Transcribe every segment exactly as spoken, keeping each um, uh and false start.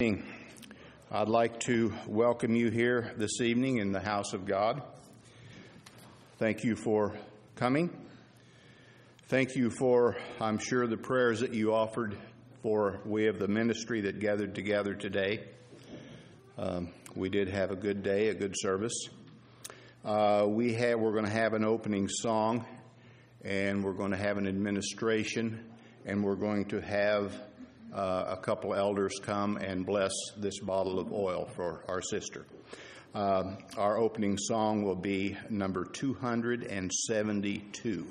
I'd like to welcome you here this evening in the house of God. Thank you for coming. Thank you for, I'm sure, the prayers that you offered for we of the ministry that gathered together today. Um, we did have a good day, a good service. Uh, we have, we're going to have an opening song, and we're going to have an administration, and we're going to have Uh, a couple elders come and bless this bottle of oil for our sister. Um, our opening song will be number two hundred seventy-two.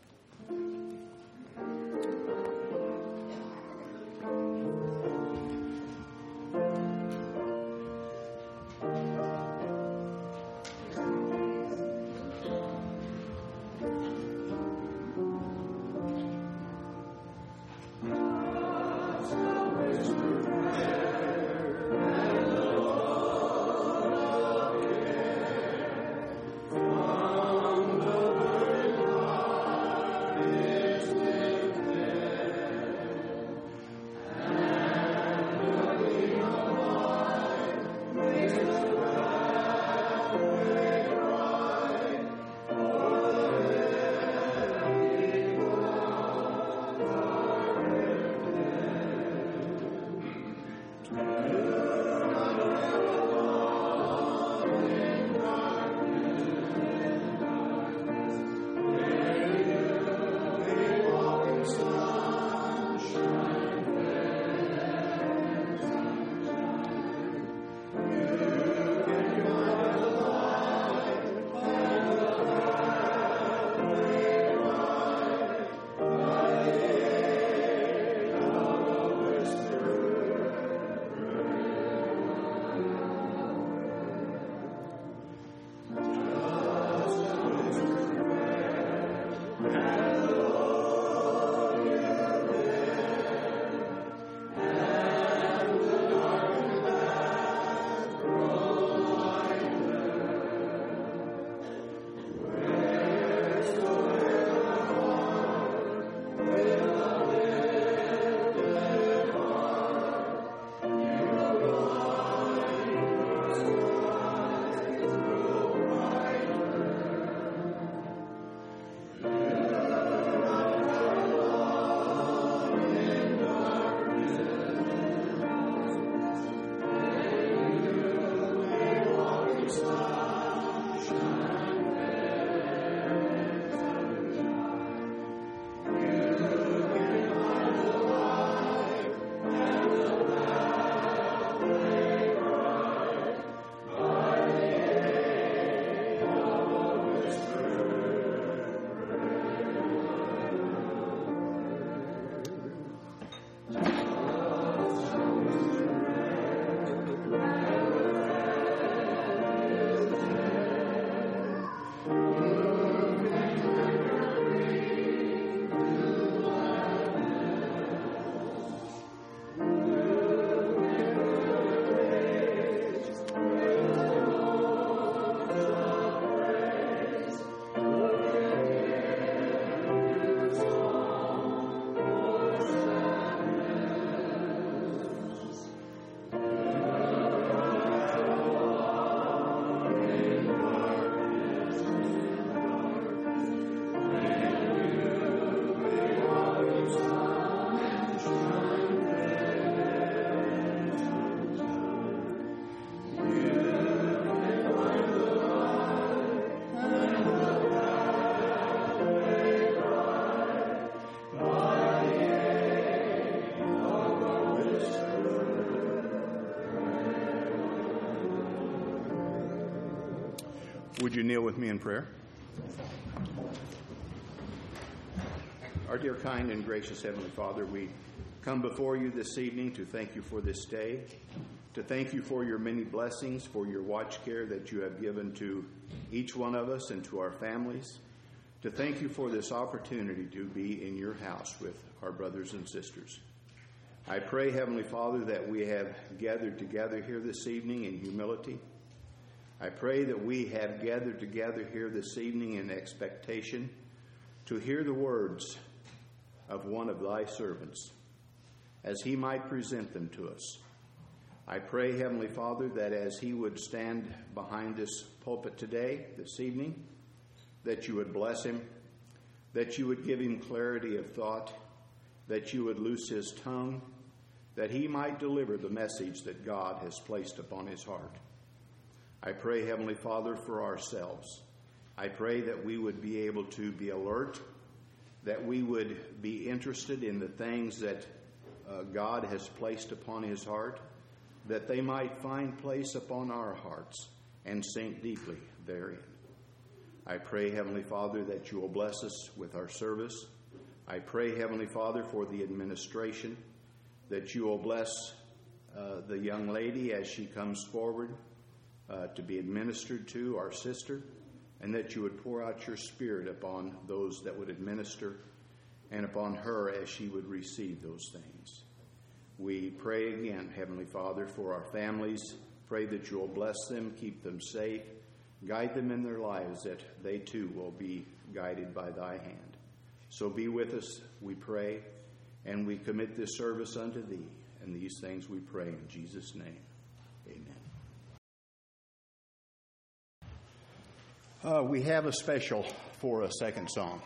Would you kneel with me in prayer? Our dear, kind, and gracious Heavenly Father, we come before you this evening to thank you for this day, to thank you for your many blessings, for your watch care that you have given to each one of us and to our families, to thank you for this opportunity to be in your house with our brothers and sisters. I pray, Heavenly Father, that we have gathered together here this evening in humility. I pray that we have gathered together here this evening in expectation to hear the words of one of thy servants as he might present them to us. I pray, Heavenly Father, that as he would stand behind this pulpit today, this evening, that you would bless him, that you would give him clarity of thought, that you would loose his tongue, that he might deliver the message that God has placed upon his heart. I pray, Heavenly Father, for ourselves. I pray that we would be able to be alert, that we would be interested in the things that uh, God has placed upon his heart, that they might find place upon our hearts and sink deeply therein. I pray, Heavenly Father, that you will bless us with our service. I pray, Heavenly Father, for the administration, that you will bless uh, the young lady as she comes forward uh, to be administered to, our sister, and that you would pour out your Spirit upon those that would administer and upon her as she would receive those things. We pray again, Heavenly Father, for our families. Pray that you will bless them, keep them safe, guide them in their lives, that they too will be guided by thy hand. So be with us, we pray, and we commit this service unto thee. And these things we pray in Jesus' name. Amen. Uh, we have a special for a second song.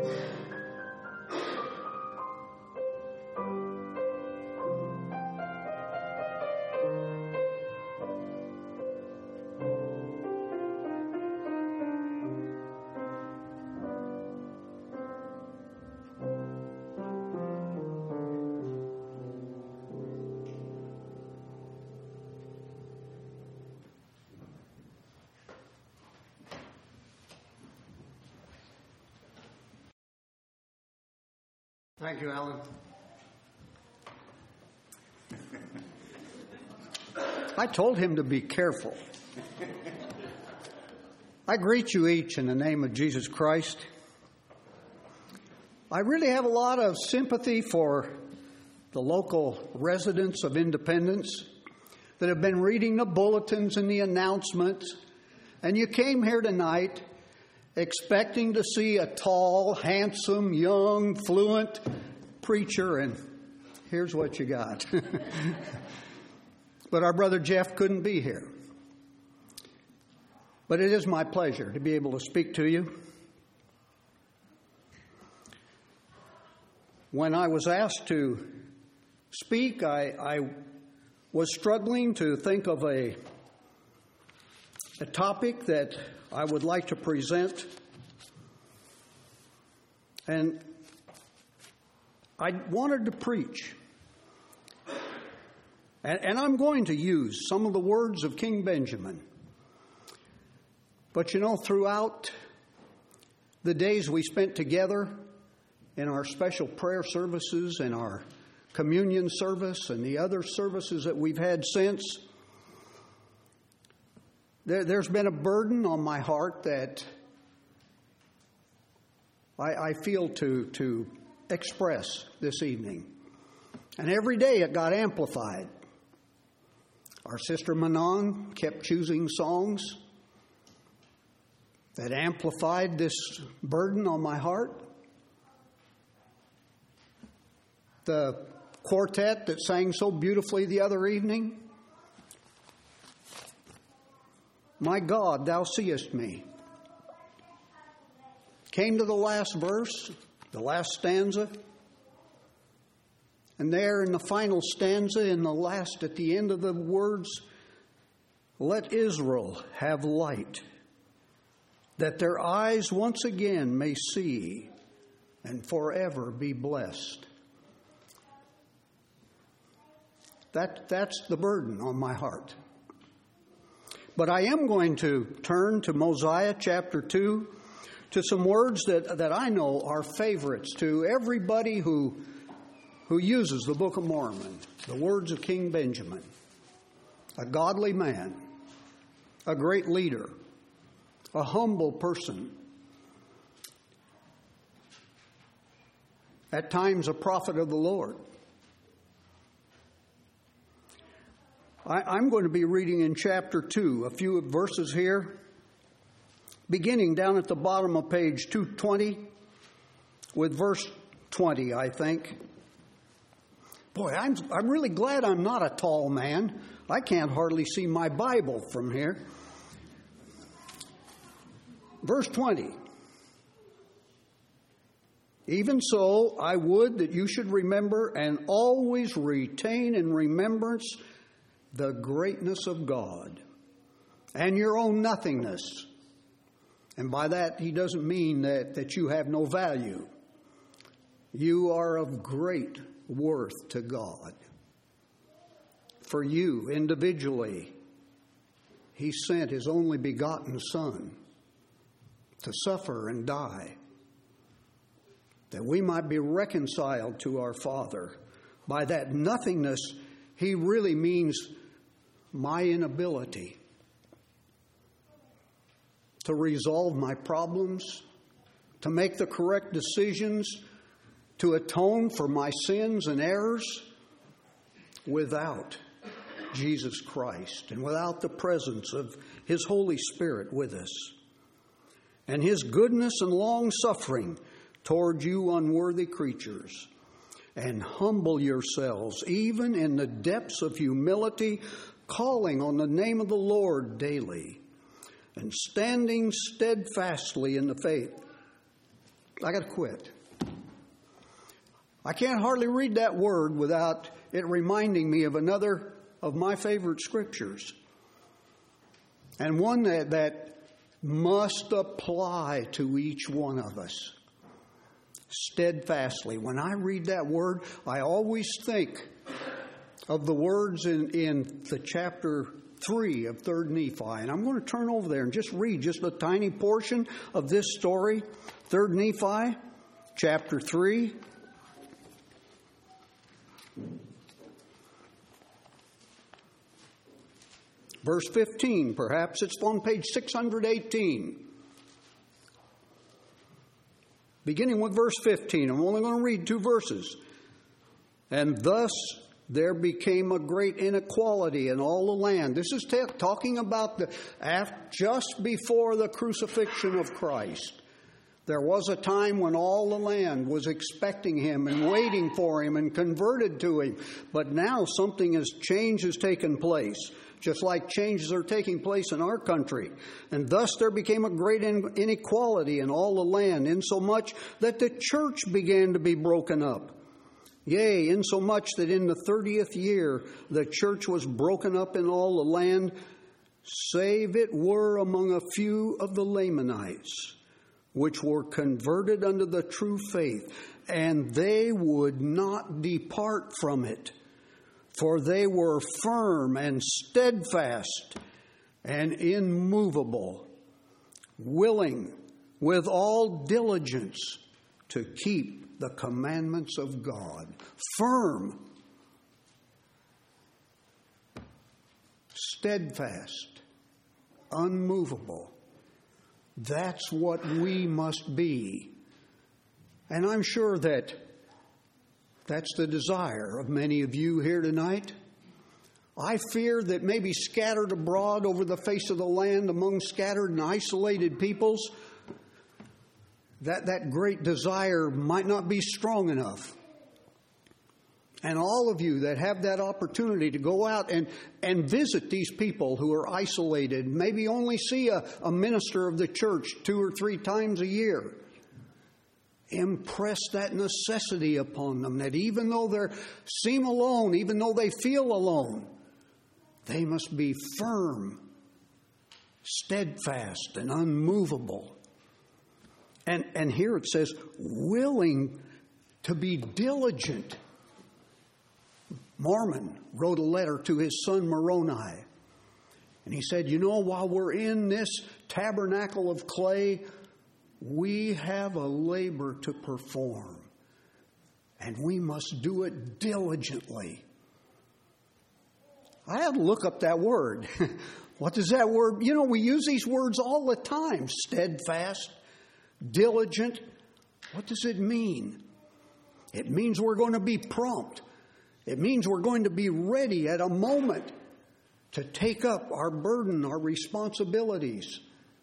Thank you, Alan. I told him to be careful. I greet you each in the name of Jesus Christ. I really have a lot of sympathy for the local residents of Independence that have been reading the bulletins and the announcements, and you came here tonight expecting to see a tall, handsome, young, fluent preacher, and here's what you got. But our brother Jeff couldn't be here. But it is my pleasure to be able to speak to you. When I was asked to speak, I, I was struggling to think of a, a topic that I would like to present. And I wanted to preach. And, and I'm going to use some of the words of King Benjamin. But you know, throughout the days we spent together in our special prayer services and our communion service and the other services that we've had since, There, there's been a burden on my heart that I, I feel to, to express this evening. And every day it got amplified. Our sister Manon kept choosing songs that amplified this burden on my heart. The quartet that sang so beautifully the other evening, "My God, thou seest me," came to the last verse, the last stanza. And there in the final stanza, in the last, at the end of the words, "Let Israel have light, that their eyes once again may see and forever be blessed." That, that's the burden on my heart. But I am going to turn to Mosiah chapter two, to some words that, that I know are favorites to everybody who, who uses the Book of Mormon, the words of King Benjamin, a godly man, a great leader, a humble person, at times a prophet of the Lord. I, I'm going to be reading in chapter two, a few verses here, beginning down at the bottom of page two twenty, with verse twenty, I think. Boy, I'm, I'm really glad I'm not a tall man. I can't hardly see my Bible from here. Verse twenty. "Even so, I would that you should remember and always retain in remembrance the greatness of God and your own nothingness." And by that, he doesn't mean that, that you have no value. You are of great worth to God. For you, individually, he sent his only begotten Son to suffer and die, that we might be reconciled to our Father. By that nothingness, he really means my inability to resolve my problems, to make the correct decisions, to atone for my sins and errors without Jesus Christ and without the presence of his Holy Spirit with us. And his goodness and long suffering toward you unworthy creatures. And humble yourselves, even in the depths of humility, calling on the name of the Lord daily, and standing steadfastly in the faith, I got to quit. I can't hardly read that word without it reminding me of another of my favorite scriptures. And one that, that must apply to each one of us. Steadfastly. When I read that word, I always think of the words in, in the chapter three of Third Nephi. And I'm going to turn over there and just read just a tiny portion of this story. Third Nephi, chapter three. Verse fifteen, perhaps. It's on page six hundred eighteen. Beginning with verse fifteen. I'm only going to read two verses. And thus there became a great inequality in all the land. This is t- talking about the after, just before the crucifixion of Christ. There was a time when all the land was expecting him and waiting for him and converted to him. But now something has change has taken place, just like changes are taking place in our country. And thus there became a great inequality in all the land, insomuch that the church began to be broken up. Yea, insomuch that in the thirtieth year the church was broken up in all the land, save it were among a few of the Lamanites, which were converted unto the true faith, and they would not depart from it. For they were firm and steadfast and immovable, willing with all diligence to keep the commandments of God. Firm, steadfast, unmovable. That's what we must be. And I'm sure that that's the desire of many of you here tonight. I fear that maybe scattered abroad over the face of the land among scattered and isolated peoples, that that great desire might not be strong enough. And all of you that have that opportunity to go out and, and visit these people who are isolated, maybe only see a, a minister of the church two or three times a year, impress that necessity upon them that even though they seem alone, even though they feel alone, they must be firm, steadfast, and unmovable. And, and here it says, willing to be diligent. Mormon wrote a letter to his son Moroni. And he said, you know, while we're in this tabernacle of clay, we have a labor to perform. And we must do it diligently. I had to look up that word. What does that word, you know, we use these words all the time. Steadfast, diligent. What does it mean? It means we're going to be prompt. It means we're going to be ready at a moment to take up our burden, our responsibilities.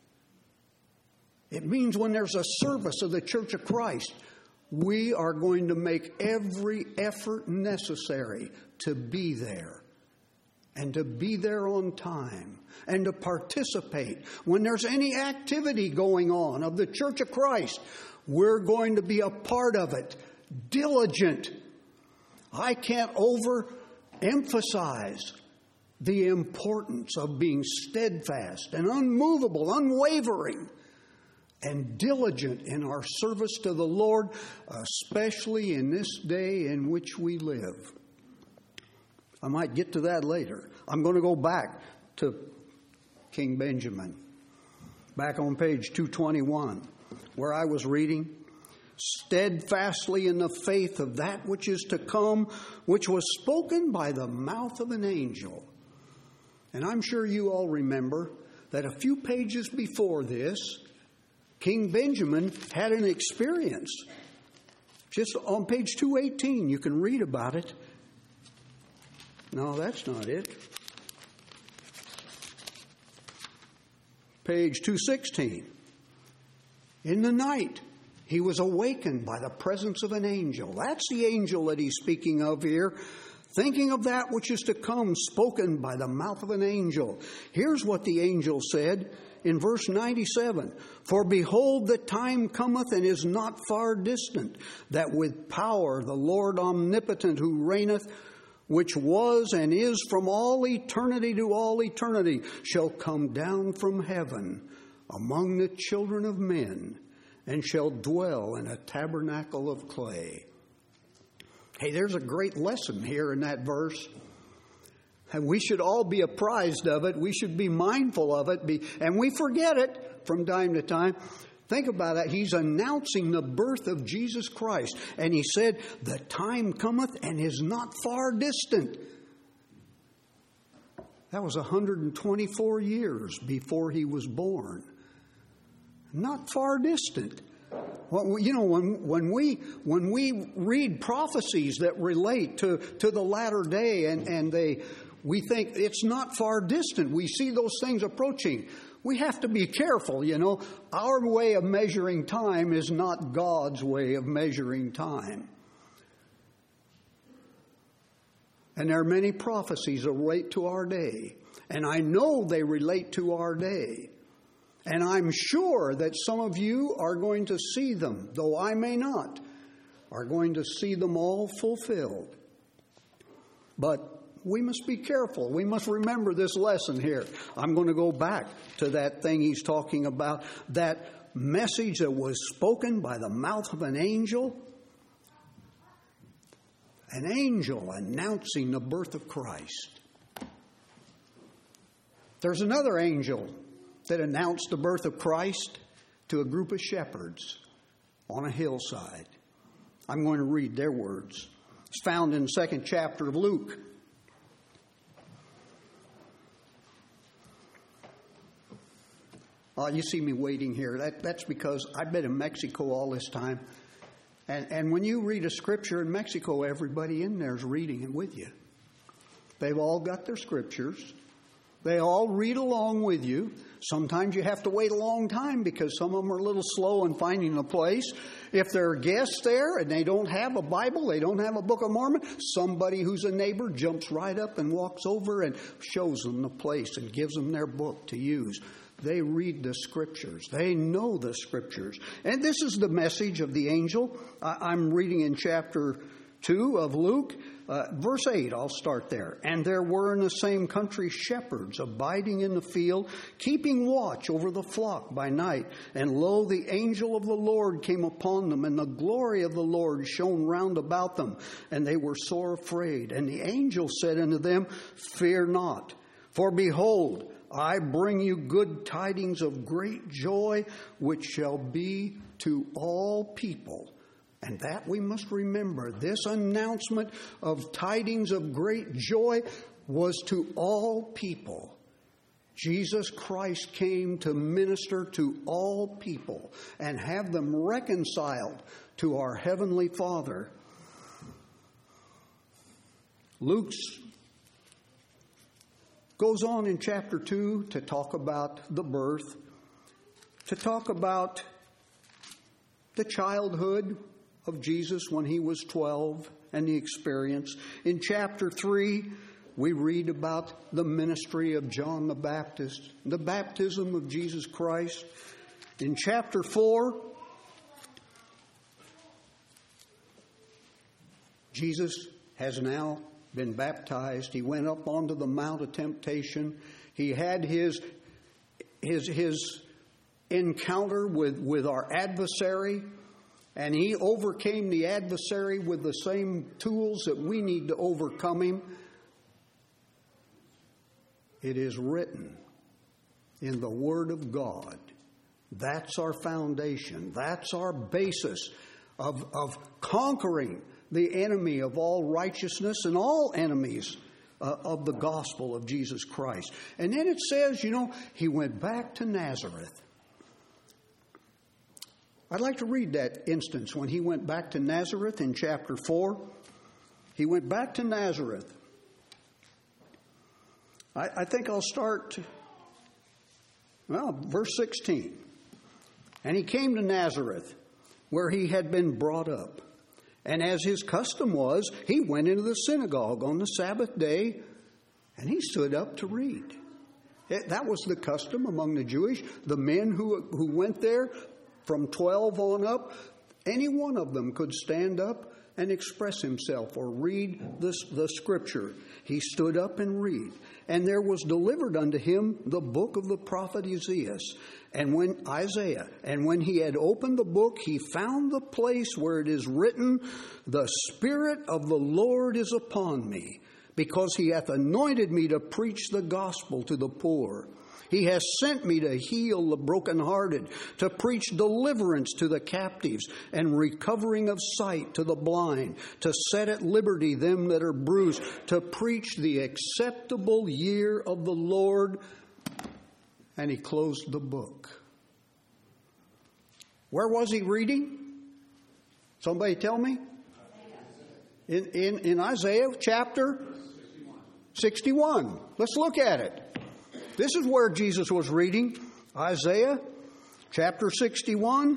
It means when there's a service of the Church of Christ, we are going to make every effort necessary to be there and to be there on time and to participate. When there's any activity going on of the Church of Christ, we're going to be a part of it, diligent. I can't overemphasize the importance of being steadfast and unmovable, unwavering, and diligent in our service to the Lord, especially in this day in which we live. I might get to that later. I'm going to go back to King Benjamin, back on page two twenty-one, where I was reading, steadfastly in the faith of that which is to come, which was spoken by the mouth of an angel. And I'm sure you all remember that a few pages before this, King Benjamin had an experience. Just on page two eighteen, you can read about it. No, that's not it. Page two sixteen. In the night, he was awakened by the presence of an angel. That's the angel that he's speaking of here. Thinking of that which is to come, spoken by the mouth of an angel. Here's what the angel said. in verse ninety-seven, "For behold, the time cometh and is not far distant, that with power the Lord omnipotent who reigneth, which was and is from all eternity to all eternity, shall come down from heaven among the children of men, and shall dwell in a tabernacle of clay." Hey, there's a great lesson here in that verse. And we should all be apprised of it. We should be mindful of it. Be, and we forget it from time to time. Think about that. He's announcing the birth of Jesus Christ. And he said, "The time cometh and is not far distant." That was one hundred twenty-four years before he was born. Not far distant. Well, you know, when when we when we read prophecies that relate to, to the latter day, and, and they we think it's not far distant. We see those things approaching. We have to be careful, you know. Our way of measuring time is not God's way of measuring time. And there are many prophecies that relate to our day. And I know they relate to our day. And I'm sure that some of you are going to see them, though I may not, are going to see them all fulfilled. But we must be careful. We must remember this lesson here. I'm going to go back to that thing he's talking about, that message that was spoken by the mouth of an angel. An angel announcing the birth of Christ. There's another angel that announced the birth of Christ to a group of shepherds on a hillside. I'm going to read their words. It's found in the second chapter of Luke. Uh, you see me waiting here. That, that's because I've been in Mexico all this time. And, and when you read a scripture in Mexico, everybody in there is reading it with you. They've all got their scriptures. They all read along with you. Sometimes you have to wait a long time because some of them are a little slow in finding a place. If there are guests there and they don't have a Bible, they don't have a Book of Mormon, somebody who's a neighbor jumps right up and walks over and shows them the place and gives them their book to use. They read the scriptures. They know the scriptures. And this is the message of the angel. I'm reading in chapter two of Luke. Uh, verse eight, I'll start there. "And there were in the same country shepherds abiding in the field, keeping watch over the flock by night. And lo, the angel of the Lord came upon them, and the glory of the Lord shone round about them. And they were sore afraid. And the angel said unto them, Fear not, for behold, I bring you good tidings of great joy, which shall be to all people." And that we must remember. This announcement of tidings of great joy was to all people. Jesus Christ came to minister to all people and have them reconciled to our Heavenly Father. Luke goes on in chapter two to talk about the birth, to talk about the childhood of Jesus when he was twelve and the experience. In chapter three, we read about the ministry of John the Baptist, the baptism of Jesus Christ. In chapter four, Jesus has now been baptized. He went up onto the Mount of Temptation. He had his his his encounter with, with our adversary. And he overcame the adversary with the same tools that we need to overcome him. It is written in the Word of God. That's our foundation. That's our basis of, of conquering the enemy of all righteousness and all enemies uh, of the gospel of Jesus Christ. And then it says, you know, he went back to Nazareth. I'd like to read that instance when he went back to Nazareth in chapter four. He went back to Nazareth. I, I think I'll start, well, verse sixteen. "And he came to Nazareth, where he had been brought up. And as his custom was, he went into the synagogue on the Sabbath day, and he stood up to read. It, that was the custom among the Jewish. The men who, who went there from twelve on up, any one of them could stand up and express himself or read this, the scripture. He stood up and read. And there was delivered unto him the book of the prophet Isaiah. And when Isaiah, and when he had opened the book, he found the place where it is written, The Spirit of the Lord is upon me, because he hath anointed me to preach the gospel to the poor. He has sent me to heal the brokenhearted, to preach deliverance to the captives, and recovering of sight to the blind, to set at liberty them that are bruised, to preach the acceptable year of the Lord. And he closed the book. Where was he reading? Somebody tell me? In, in, in Isaiah chapter sixty-one. Let's look at it. This is where Jesus was reading. Isaiah chapter sixty-one.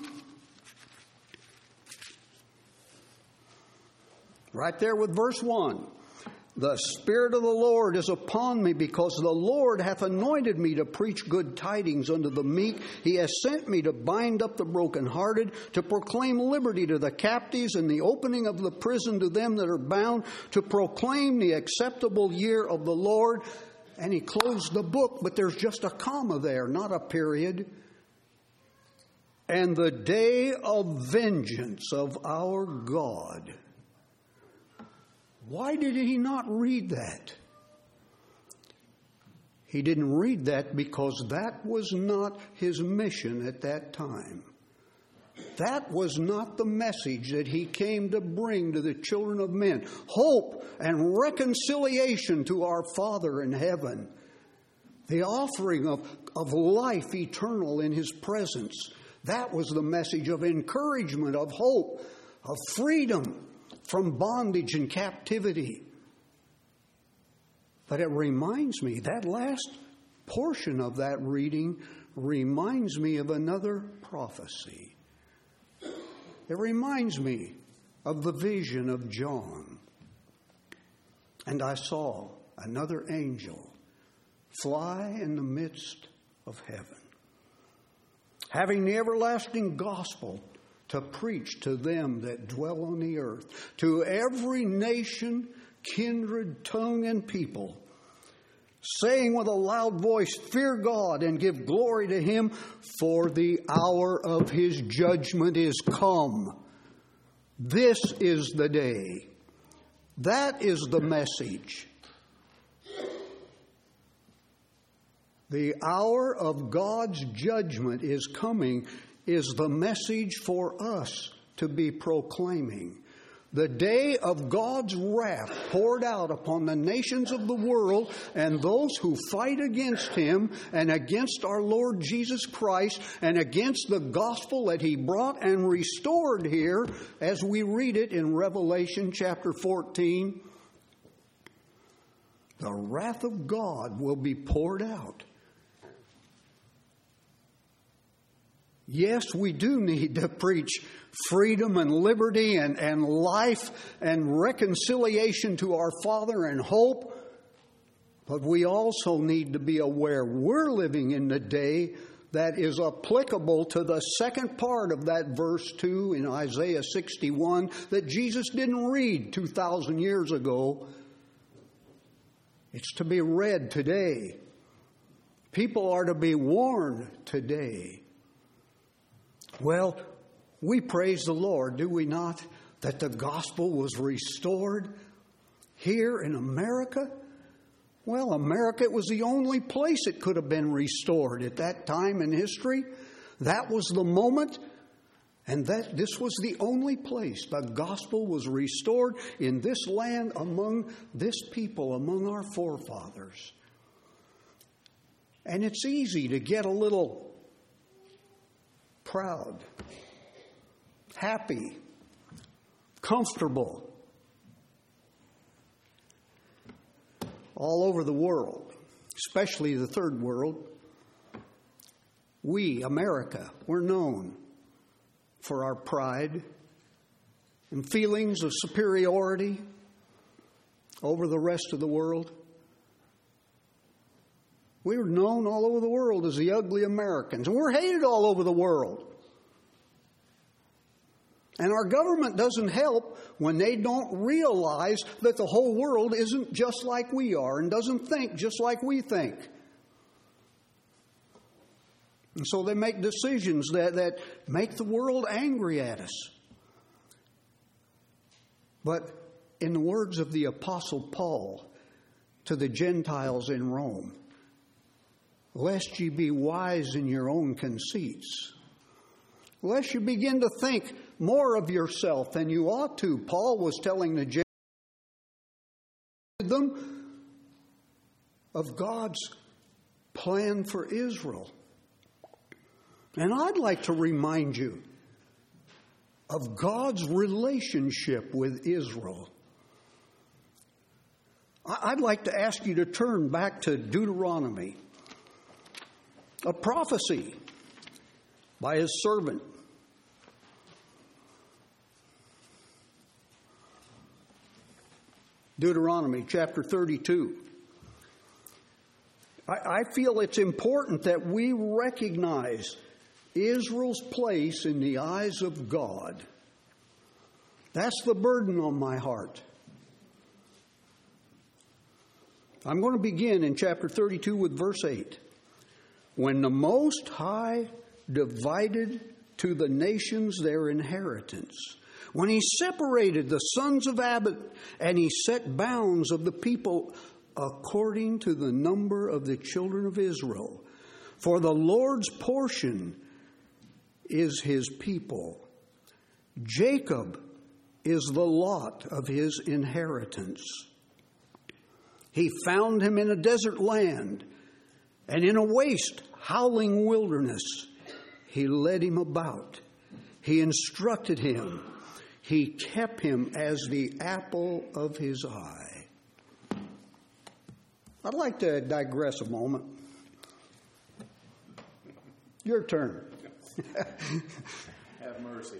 Right there with verse one. The Spirit of the Lord is upon me, because the Lord hath anointed me to preach good tidings unto the meek. He has sent me to bind up the brokenhearted, to proclaim liberty to the captives, and the opening of the prison to them that are bound, to proclaim the acceptable year of the Lord. And he closed the book, but there's just a comma there, not a period. And the day of vengeance of our God. Why did he not read that? He didn't read that because that was not his mission at that time. That was not the message that he came to bring to the children of men. Hope and reconciliation to our Father in heaven. The offering of, of life eternal in his presence. That was the message of encouragement, of hope, of freedom from bondage and captivity. But it reminds me, that last portion of that reading reminds me of another prophecy. It reminds me of the vision of John. And I saw another angel fly in the midst of heaven, having the everlasting gospel to preach to them that dwell on the earth, to every nation, kindred, tongue, and people, saying with a loud voice, Fear God and give glory to him, for the hour of his judgment is come. This is the day. That is the message. The hour of God's judgment is coming, is the message for us to be proclaiming. The day of God's wrath poured out upon the nations of the world and those who fight against him and against our Lord Jesus Christ and against the gospel that he brought and restored here, as we read it in Revelation chapter fourteen. The wrath of God will be poured out. Yes, we do need to preach freedom and liberty and, and life and reconciliation to our Father and hope. But we also need to be aware we're living in the day that is applicable to the second part of that verse two in Isaiah sixty-one that Jesus didn't read two thousand years ago. It's to be read today. People are to be warned today. Well, we praise the Lord, do we not, that the gospel was restored here in America? Well, America was the only place it could have been restored at that time in history. That was the moment, and that this was the only place the gospel was restored in this land among this people, among our forefathers. And it's easy to get a little proud, happy, comfortable. All over the world, especially the third world, we, America, we're known for our pride and feelings of superiority over the rest of the world. We were known all over the world as the ugly Americans, and we're hated all over the world. And our government doesn't help when they don't realize that the whole world isn't just like we are and doesn't think just like we think. And so they make decisions that, that make the world angry at us. But in the words of the Apostle Paul to the Gentiles in Rome, lest ye be wise in your own conceits, lest you begin to think more of yourself than you ought to. Paul was telling the Gentiles them of God's plan for Israel. And I'd like to remind you of God's relationship with Israel. I'd like to ask you to turn back to Deuteronomy, a prophecy by his servant. Deuteronomy chapter thirty-two. I, I feel it's important that we recognize Israel's place in the eyes of God. That's the burden on my heart. I'm going to begin in chapter thirty-two with verse eight. When the Most High divided to the nations their inheritance, when he separated the sons of Ammon, and he set bounds of the people according to the number of the children of Israel. For the Lord's portion is his people. Jacob is the lot of his inheritance. He found him in a desert land, and in a waste, howling wilderness. He led him about. He instructed him. He kept him as the apple of his eye. I'd like to digress a moment. Your turn. Have mercy.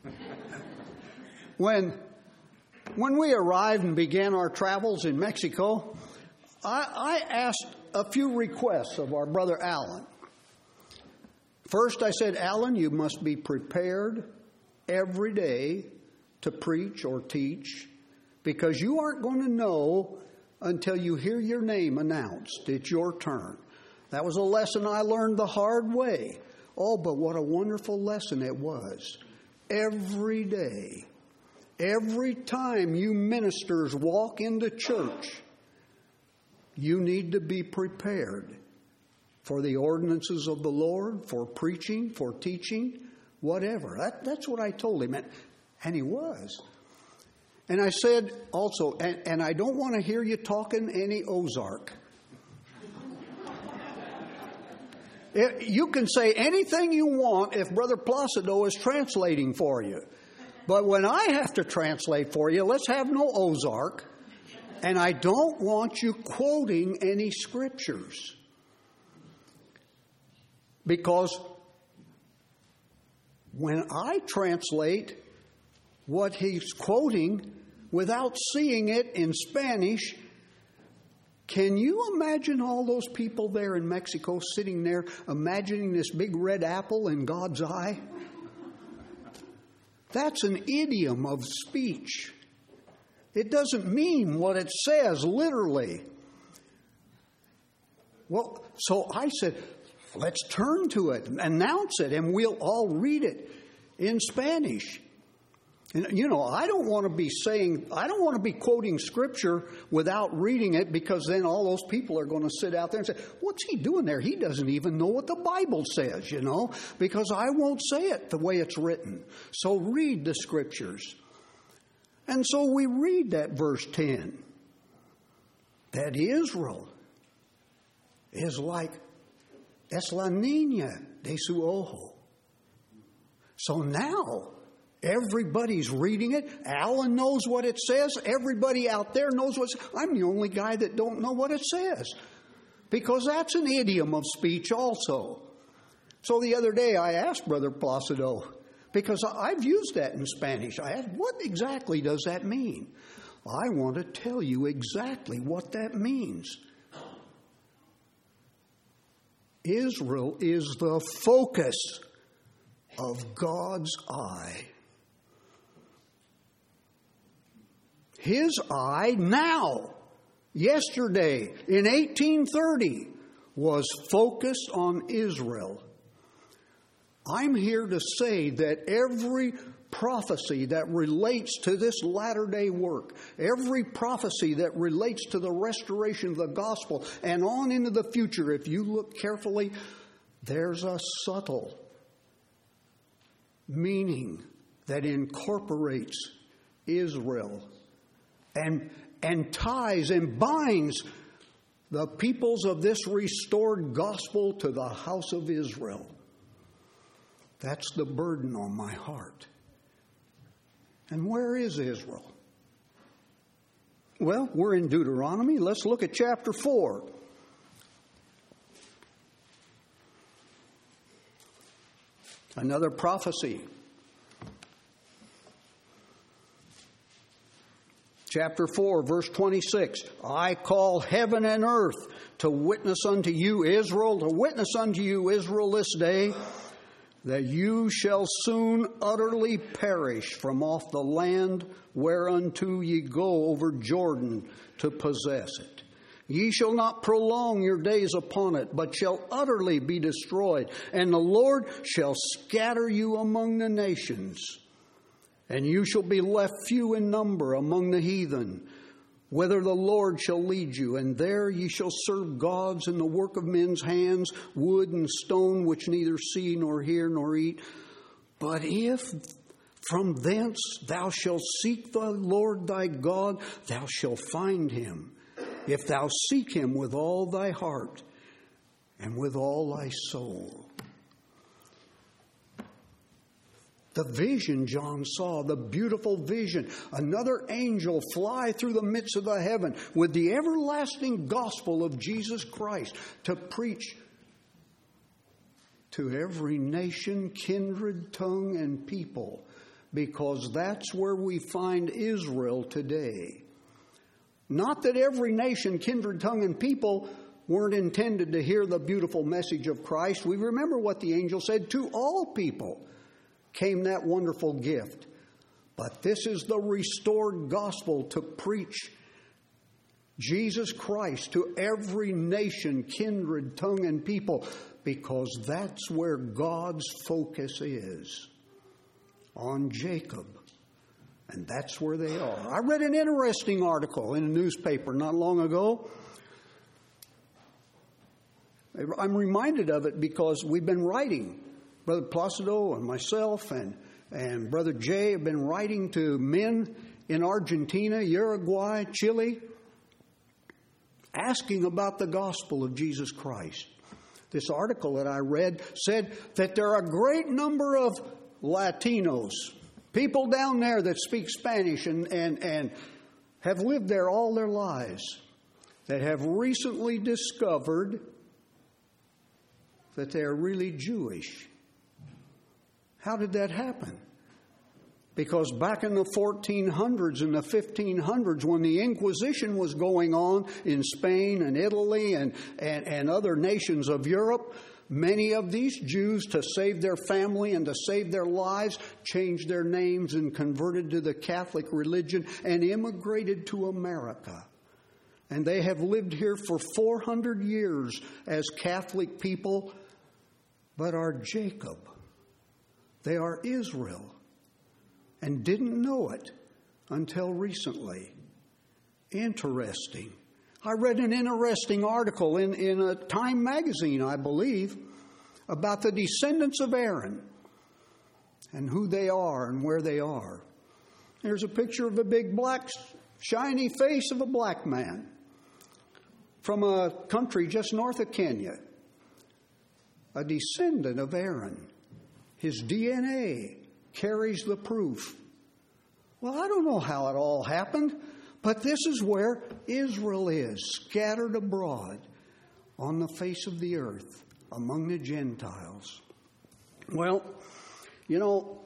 When, when we arrived and began our travels in Mexico, I, I asked a few requests of our brother Alan. First, I said, Alan, you must be prepared every day to preach or teach, because you aren't going to know until you hear your name announced. It's your turn. That was a lesson I learned the hard way. Oh, but what a wonderful lesson it was. Every day, every time you ministers walk into church, you need to be prepared for the ordinances of the Lord, for preaching, for teaching, whatever. That, that's what I told him. And, and he was. And I said also, and, and I don't want to hear you talking any Ozark. It, you can say anything you want if Brother Placido is translating for you. But when I have to translate for you, let's have no Ozark. And I don't want you quoting any scriptures. Because when I translate what he's quoting without seeing it in Spanish, can you imagine all those people there in Mexico sitting there imagining this big red apple in God's eye? That's an idiom of speech. It doesn't mean what it says literally. Well, so I said, let's turn to it, announce it, and we'll all read it in Spanish. And, you know, I don't want to be saying, I don't want to be quoting Scripture without reading it, because then all those people are going to sit out there and say, what's he doing there? He doesn't even know what the Bible says, you know, because I won't say it the way it's written. So read the Scriptures. And so we read that verse ten, that Israel is like, es la niña de su ojo. So now everybody's reading it. Alan knows what it says. Everybody out there knows what it says. I'm the only guy that don't know what it says, because that's an idiom of speech also. So the other day I asked Brother Placido, because I've used that in Spanish. I asked, what exactly does that mean? I want to tell you exactly what that means. Israel is the focus of God's eye. His eye now, yesterday in eighteen thirty, was focused on Israel. I'm here to say that every prophecy that relates to this latter-day work, every prophecy that relates to the restoration of the gospel and on into the future, if you look carefully, there's a subtle meaning that incorporates Israel and, and ties and binds the peoples of this restored gospel to the house of Israel. That's the burden on my heart. And where is Israel? Well, we're in Deuteronomy. Let's look at chapter four. Another prophecy. Chapter four, verse twenty-six. I call heaven and earth to witness unto you, Israel, to witness unto you, Israel, this day, that you shall soon utterly perish from off the land whereunto ye go over Jordan to possess it. Ye shall not prolong your days upon it, but shall utterly be destroyed. And the Lord shall scatter you among the nations, and you shall be left few in number among the heathen, whither the Lord shall lead you. And there ye shall serve gods in the work of men's hands, wood and stone, which neither see nor hear nor eat. But if from thence thou shalt seek the Lord thy God, thou shalt find him, if thou seek him with all thy heart and with all thy soul. The vision John saw, the beautiful vision, another angel fly through the midst of the heaven with the everlasting gospel of Jesus Christ to preach to every nation, kindred, tongue, and people, because that's where we find Israel today. Not that every nation, kindred, tongue, and people weren't intended to hear the beautiful message of Christ. We remember what the angel said, to all people came that wonderful gift. But this is the restored gospel to preach Jesus Christ to every nation, kindred, tongue, and people, because that's where God's focus is, on Jacob. And that's where they are. I read an interesting article in a newspaper not long ago. I'm reminded of it because we've been writing. Brother Placido and myself and, and Brother Jay have been writing to men in Argentina, Uruguay, Chile, asking about the gospel of Jesus Christ. This article that I read said that there are a great number of Latinos, people down there that speak Spanish and, and, and have lived there all their lives, that have recently discovered that they are really Jewish. How did that happen? Because back in the fourteen hundreds and the fifteen hundreds, when the Inquisition was going on in Spain and Italy and, and, and other nations of Europe, many of these Jews, to save their family and to save their lives, changed their names and converted to the Catholic religion and immigrated to America. And they have lived here for four hundred years as Catholic people, but are Jacob. They are Israel, and didn't know it until recently. Interesting. I read an interesting article in, in a Time magazine, I believe, about the descendants of Aaron and who they are and where they are. There's a picture of a big black, shiny face of a black man from a country just north of Kenya, a descendant of Aaron. His D N A carries the proof. Well, I don't know how it all happened, but this is where Israel is, scattered abroad on the face of the earth among the Gentiles. Well, you know,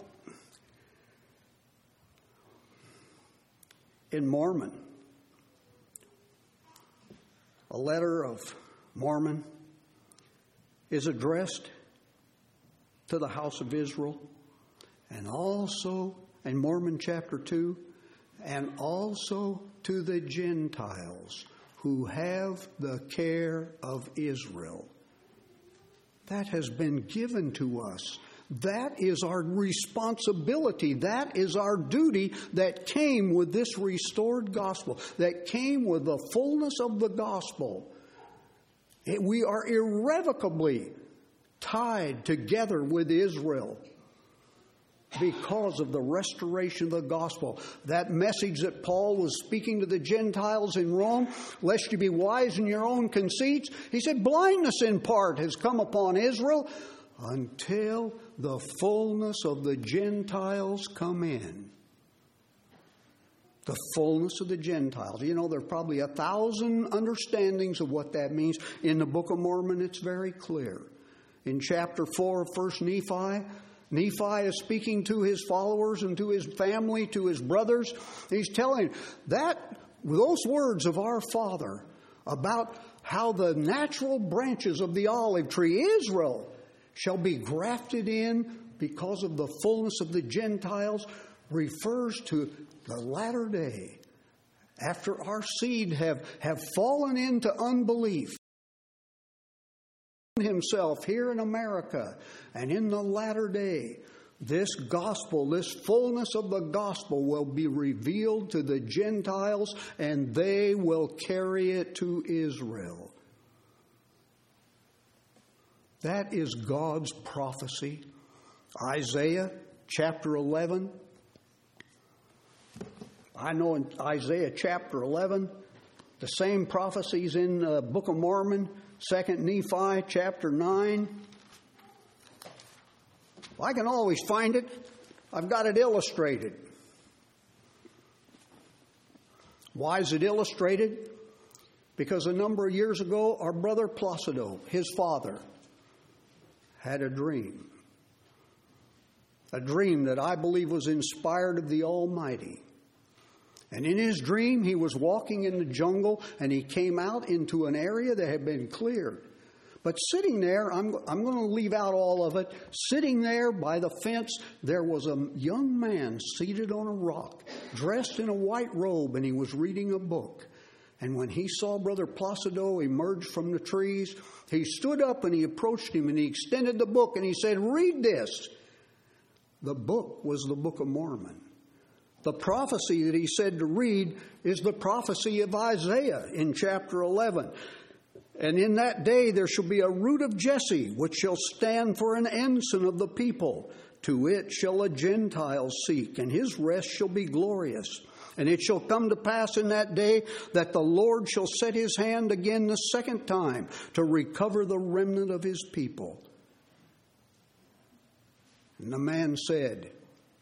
in Mormon, a letter of Mormon, is addressed to the house of Israel, and also in Mormon chapter two, and also to the Gentiles who have the care of Israel. That has been given to us. That is our responsibility. That is our duty that came with this restored gospel, that came with the fullness of the gospel. It, we are irrevocably tied together with Israel because of the restoration of the gospel. That message that Paul was speaking to the Gentiles in Rome, lest you be wise in your own conceits, he said, blindness in part has come upon Israel until the fullness of the Gentiles come in. The fullness of the Gentiles. You know, there are probably a thousand understandings of what that means. In the Book of Mormon, it's very clear. In chapter four of First Nephi, Nephi is speaking to his followers and to his family, to his brothers. He's telling that those words of our Father about how the natural branches of the olive tree, Israel, shall be grafted in because of the fullness of the Gentiles, refers to the latter day, after our seed have, have fallen into unbelief. Himself here in America, and in the latter day, this gospel, this fullness of the gospel will be revealed to the Gentiles, and they will carry it to Israel. That is God's prophecy. Isaiah chapter eleven. I know in Isaiah chapter eleven, the same prophecies in the Book of Mormon, Second Nephi chapter nine. I can always find it. I've got it illustrated. Why is it illustrated? Because a number of years ago, our brother Placido, his father, had a dream. A dream that I believe was inspired of the Almighty. And in his dream, he was walking in the jungle, and he came out into an area that had been cleared. But sitting there, I'm, I'm going to leave out all of it, sitting there by the fence, there was a young man seated on a rock, dressed in a white robe, and he was reading a book. And when he saw Brother Placido emerge from the trees, he stood up and he approached him and he extended the book and he said, "Read this." The book was the Book of Mormon. The prophecy that he said to read is the prophecy of Isaiah in chapter eleven. And in that day there shall be a root of Jesse, which shall stand for an ensign of the people. To it shall a Gentile seek, and his rest shall be glorious. And it shall come to pass in that day that the Lord shall set his hand again the second time to recover the remnant of his people. And the man said,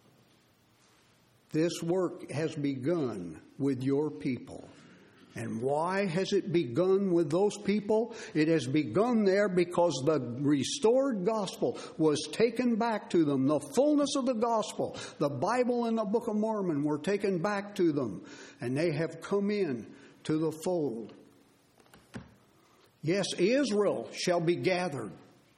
"This work has begun with your people." And why has it begun with those people? It has begun there because the restored gospel was taken back to them. The fullness of the gospel, the Bible and the Book of Mormon were taken back to them. And they have come in to the fold. Yes, Israel shall be gathered.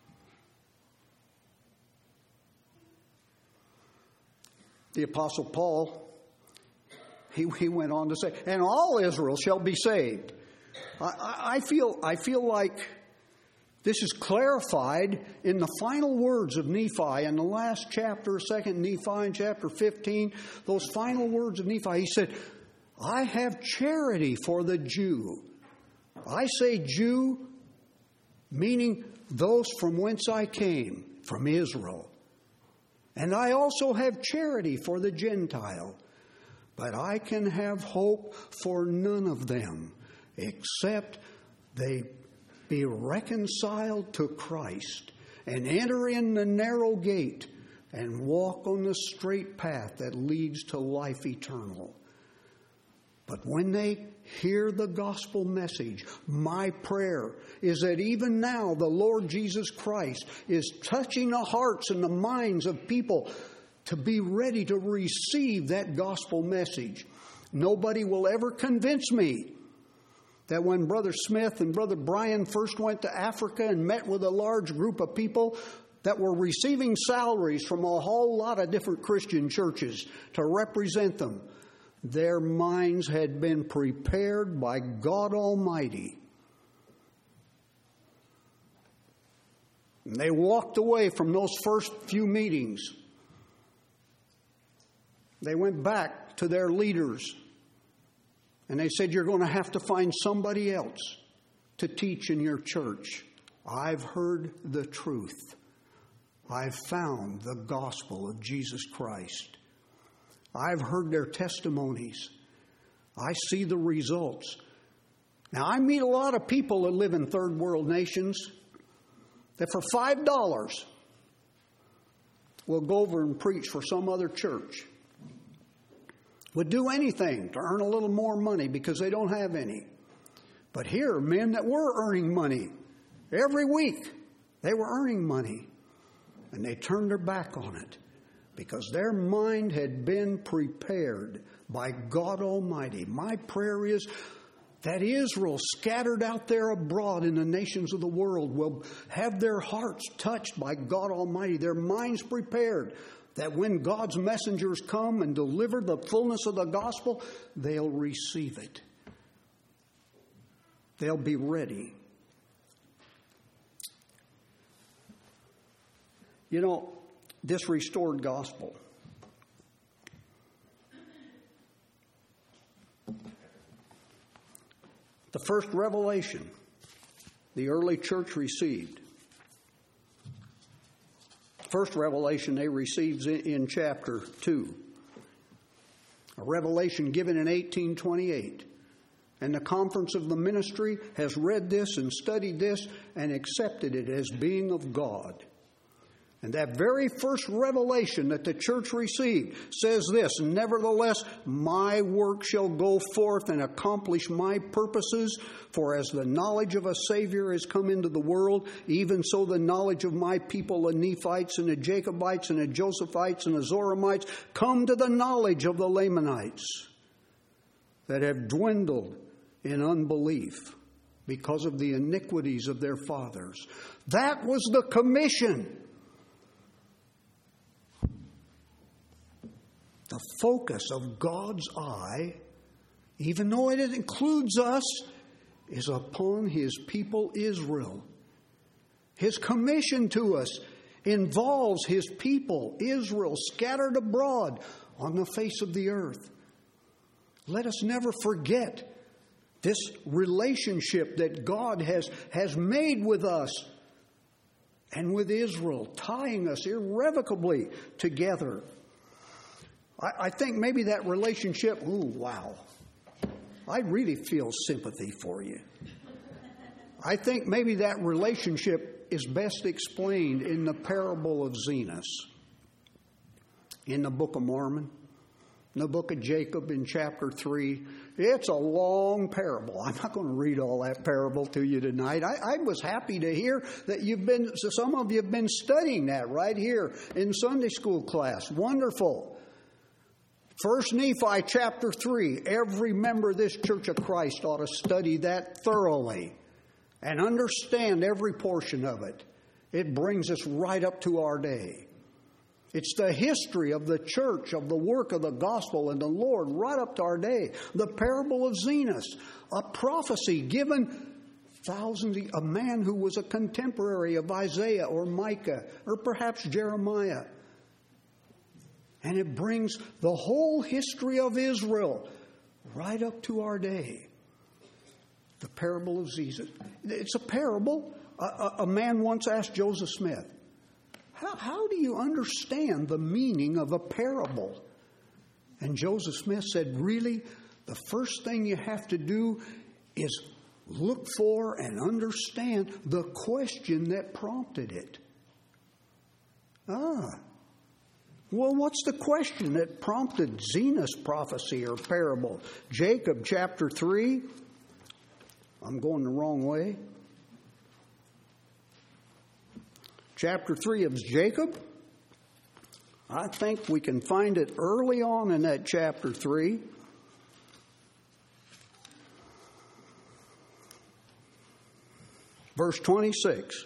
The Apostle Paul, He, he went on to say, and all Israel shall be saved. I, I, feel, I feel like this is clarified in the final words of Nephi in the last chapter, Second Nephi in chapter fifteen. Those final words of Nephi, he said, "I have charity for the Jew." I say Jew, meaning those from whence I came, from Israel. "And I also have charity for the Gentile. But I can have hope for none of them, except they be reconciled to Christ and enter in the narrow gate and walk on the straight path that leads to life eternal. But when they hear the gospel message, my prayer is that even now the Lord Jesus Christ is touching the hearts and the minds of people to be ready to receive that gospel message. Nobody will ever convince me that when Brother Smith and Brother Brian first went to Africa and met with a large group of people that were receiving salaries from a whole lot of different Christian churches to represent them, their minds had been prepared by God Almighty. And they walked away from those first few meetings. They went back to their leaders and they said, "You're going to have to find somebody else to teach in your church. I've heard the truth. I've found the gospel of Jesus Christ. I've heard their testimonies. I see the results." Now, I meet a lot of people that live in third world nations that for five dollars will go over and preach for some other church. Would do anything to earn a little more money because they don't have any. But here are men that were earning money. Every week they were earning money. And they turned their back on it because their mind had been prepared by God Almighty. My prayer is that Israel, scattered out there abroad in the nations of the world, will have their hearts touched by God Almighty, their minds prepared, that when God's messengers come and deliver the fullness of the gospel, they'll receive it. They'll be ready. You know, this restored gospel, the first revelation the early church received, first revelation they received in chapter two, a revelation given in eighteen twenty-eight. And the conference of the ministry has read this and studied this and accepted it as being of God. And that very first revelation that the church received says this: "Nevertheless, my work shall go forth and accomplish my purposes. For as the knowledge of a Savior has come into the world, even so the knowledge of my people, the Nephites and the Jacobites and the Josephites and the Zoramites, come to the knowledge of the Lamanites that have dwindled in unbelief because of the iniquities of their fathers." That was the commission. The focus of God's eye, even though it includes us, is upon His people Israel. His commission to us involves His people Israel scattered abroad on the face of the earth. Let us never forget this relationship that God has, has made with us and with Israel, tying us irrevocably together. I think maybe that relationship, ooh, wow. I really feel sympathy for you. I think maybe that relationship is best explained in the parable of Zenos, in the Book of Mormon, in the Book of Jacob in chapter three. It's a long parable. I'm not going to read all that parable to you tonight. I, I was happy to hear that you've been, some of you have been studying that right here in Sunday school class. Wonderful. First Nephi chapter three, every member of this Church of Christ ought to study that thoroughly and understand every portion of it. It brings us right up to our day. It's the history of the church, of the work of the gospel and the Lord right up to our day. The parable of Zenos, a prophecy given thousands, a man who was a contemporary of Isaiah or Micah or perhaps Jeremiah. And it brings the whole history of Israel right up to our day. The parable of Zenos. It's a parable. A, a, a man once asked Joseph Smith, how, how do you understand the meaning of a parable? And Joseph Smith said, really, the first thing you have to do is look for and understand the question that prompted it. Ah. Well, what's the question that prompted Zenos' prophecy or parable? Jacob chapter three. I'm going the wrong way. Chapter three of Jacob. I think we can find it early on in that chapter three. Verse twenty-six.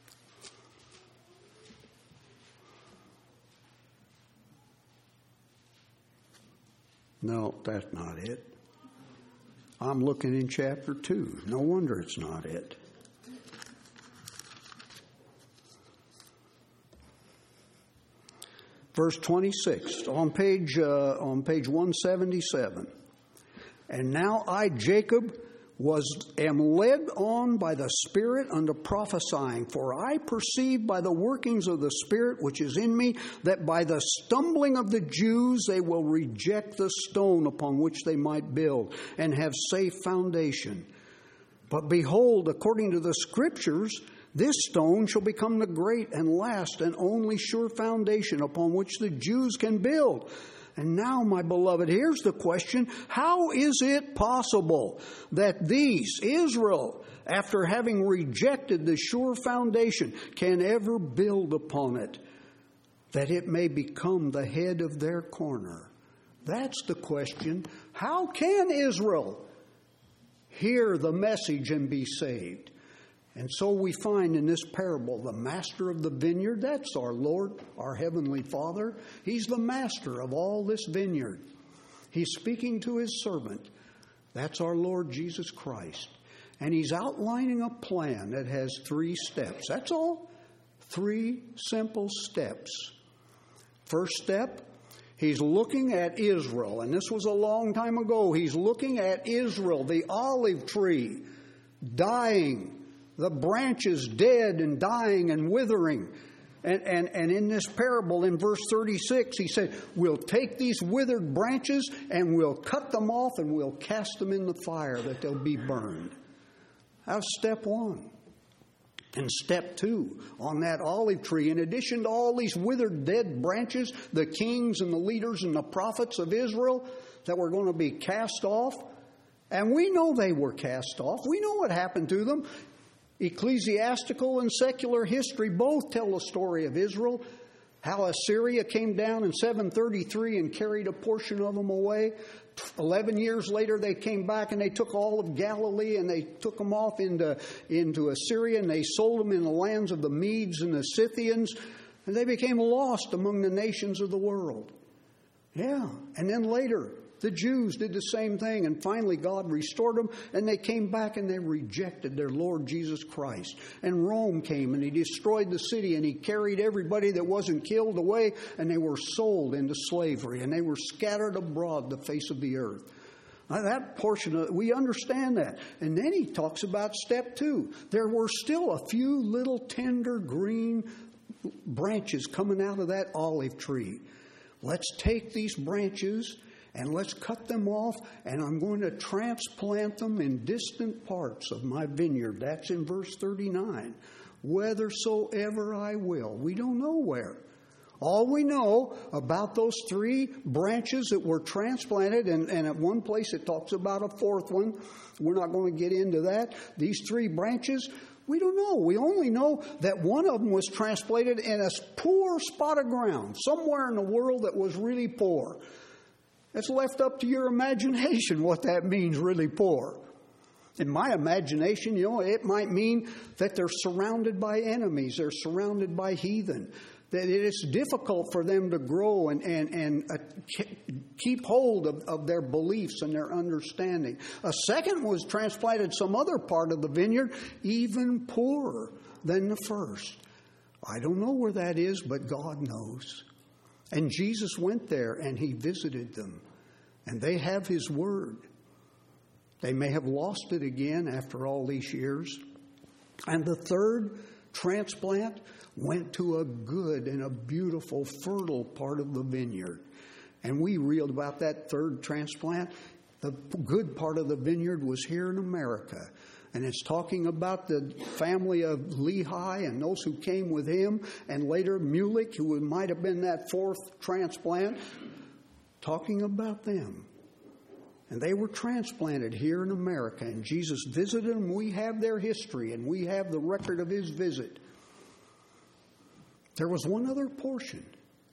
No, that's not it. I'm looking in chapter two. No wonder it's not it. Verse twenty-six, on page uh, on page one seventy-seven. And now I, Jacob, was am led on by the Spirit unto prophesying, for I perceive by the workings of the Spirit which is in me, that by the stumbling of the Jews they will reject the stone upon which they might build, and have safe foundation. But behold, according to the Scriptures, this stone shall become the great and last and only sure foundation upon which the Jews can build. And now, my beloved, here's the question. How is it possible that these, Israel, after having rejected the sure foundation, can ever build upon it, that it may become the head of their corner? That's the question. How can Israel hear the message and be saved? And so we find in this parable the master of the vineyard, that's our Lord, our Heavenly Father. He's the master of all this vineyard. He's speaking to his servant. That's our Lord Jesus Christ. And he's outlining a plan that has three steps. That's all. Three simple steps. First step, he's looking at Israel. And this was a long time ago. He's looking at Israel, the olive tree, dying. The branches dead and dying and withering. And, and, and in this parable, in verse thirty-six, he said, we'll take these withered branches and we'll cut them off and we'll cast them in the fire that they'll be burned. That's step one. And step two, on that olive tree, in addition to all these withered dead branches, the kings and the leaders and the prophets of Israel that were going to be cast off, and we know they were cast off. We know what happened to them. Ecclesiastical and secular history both tell the story of Israel, how Assyria came down in seven thirty-three and carried a portion of them away. Eleven years later, they came back and they took all of Galilee and they took them off into, into Assyria, and they sold them in the lands of the Medes and the Scythians, and they became lost among the nations of the world. Yeah, and then later, the Jews did the same thing, and finally God restored them, and they came back and they rejected their Lord Jesus Christ. And Rome came and he destroyed the city, and he carried everybody that wasn't killed away, and they were sold into slavery, and they were scattered abroad the face of the earth. Now, that portion of we understand that. And then he talks about step two. There were still a few little tender green branches coming out of that olive tree. Let's take these branches and let's cut them off, and I'm going to transplant them in distant parts of my vineyard. That's in verse thirty-nine. Whithersoever I will. We don't know where. All we know about those three branches that were transplanted, and, and at one place it talks about a fourth one. We're not going to get into that. These three branches, we don't know. We only know that one of them was transplanted in a poor spot of ground, somewhere in the world that was really poor. It's left up to your imagination what that means, really poor. In my imagination, you know, it might mean that they're surrounded by enemies. They're surrounded by heathen. That it is difficult for them to grow and, and, and uh, keep hold of, of their beliefs and their understanding. A second was transplanted some other part of the vineyard, even poorer than the first. I don't know where that is, but God knows. And Jesus went there and he visited them. And they have his word. They may have lost it again after all these years. And the third transplant went to a good and a beautiful, fertile part of the vineyard. And we read about that third transplant. The good part of the vineyard was here in America. And it's talking about the family of Lehi and those who came with him, and later Mulek, who might have been that fourth transplant, talking about them. And they were transplanted here in America, and Jesus visited them. We have their history, and we have the record of his visit. There was one other portion.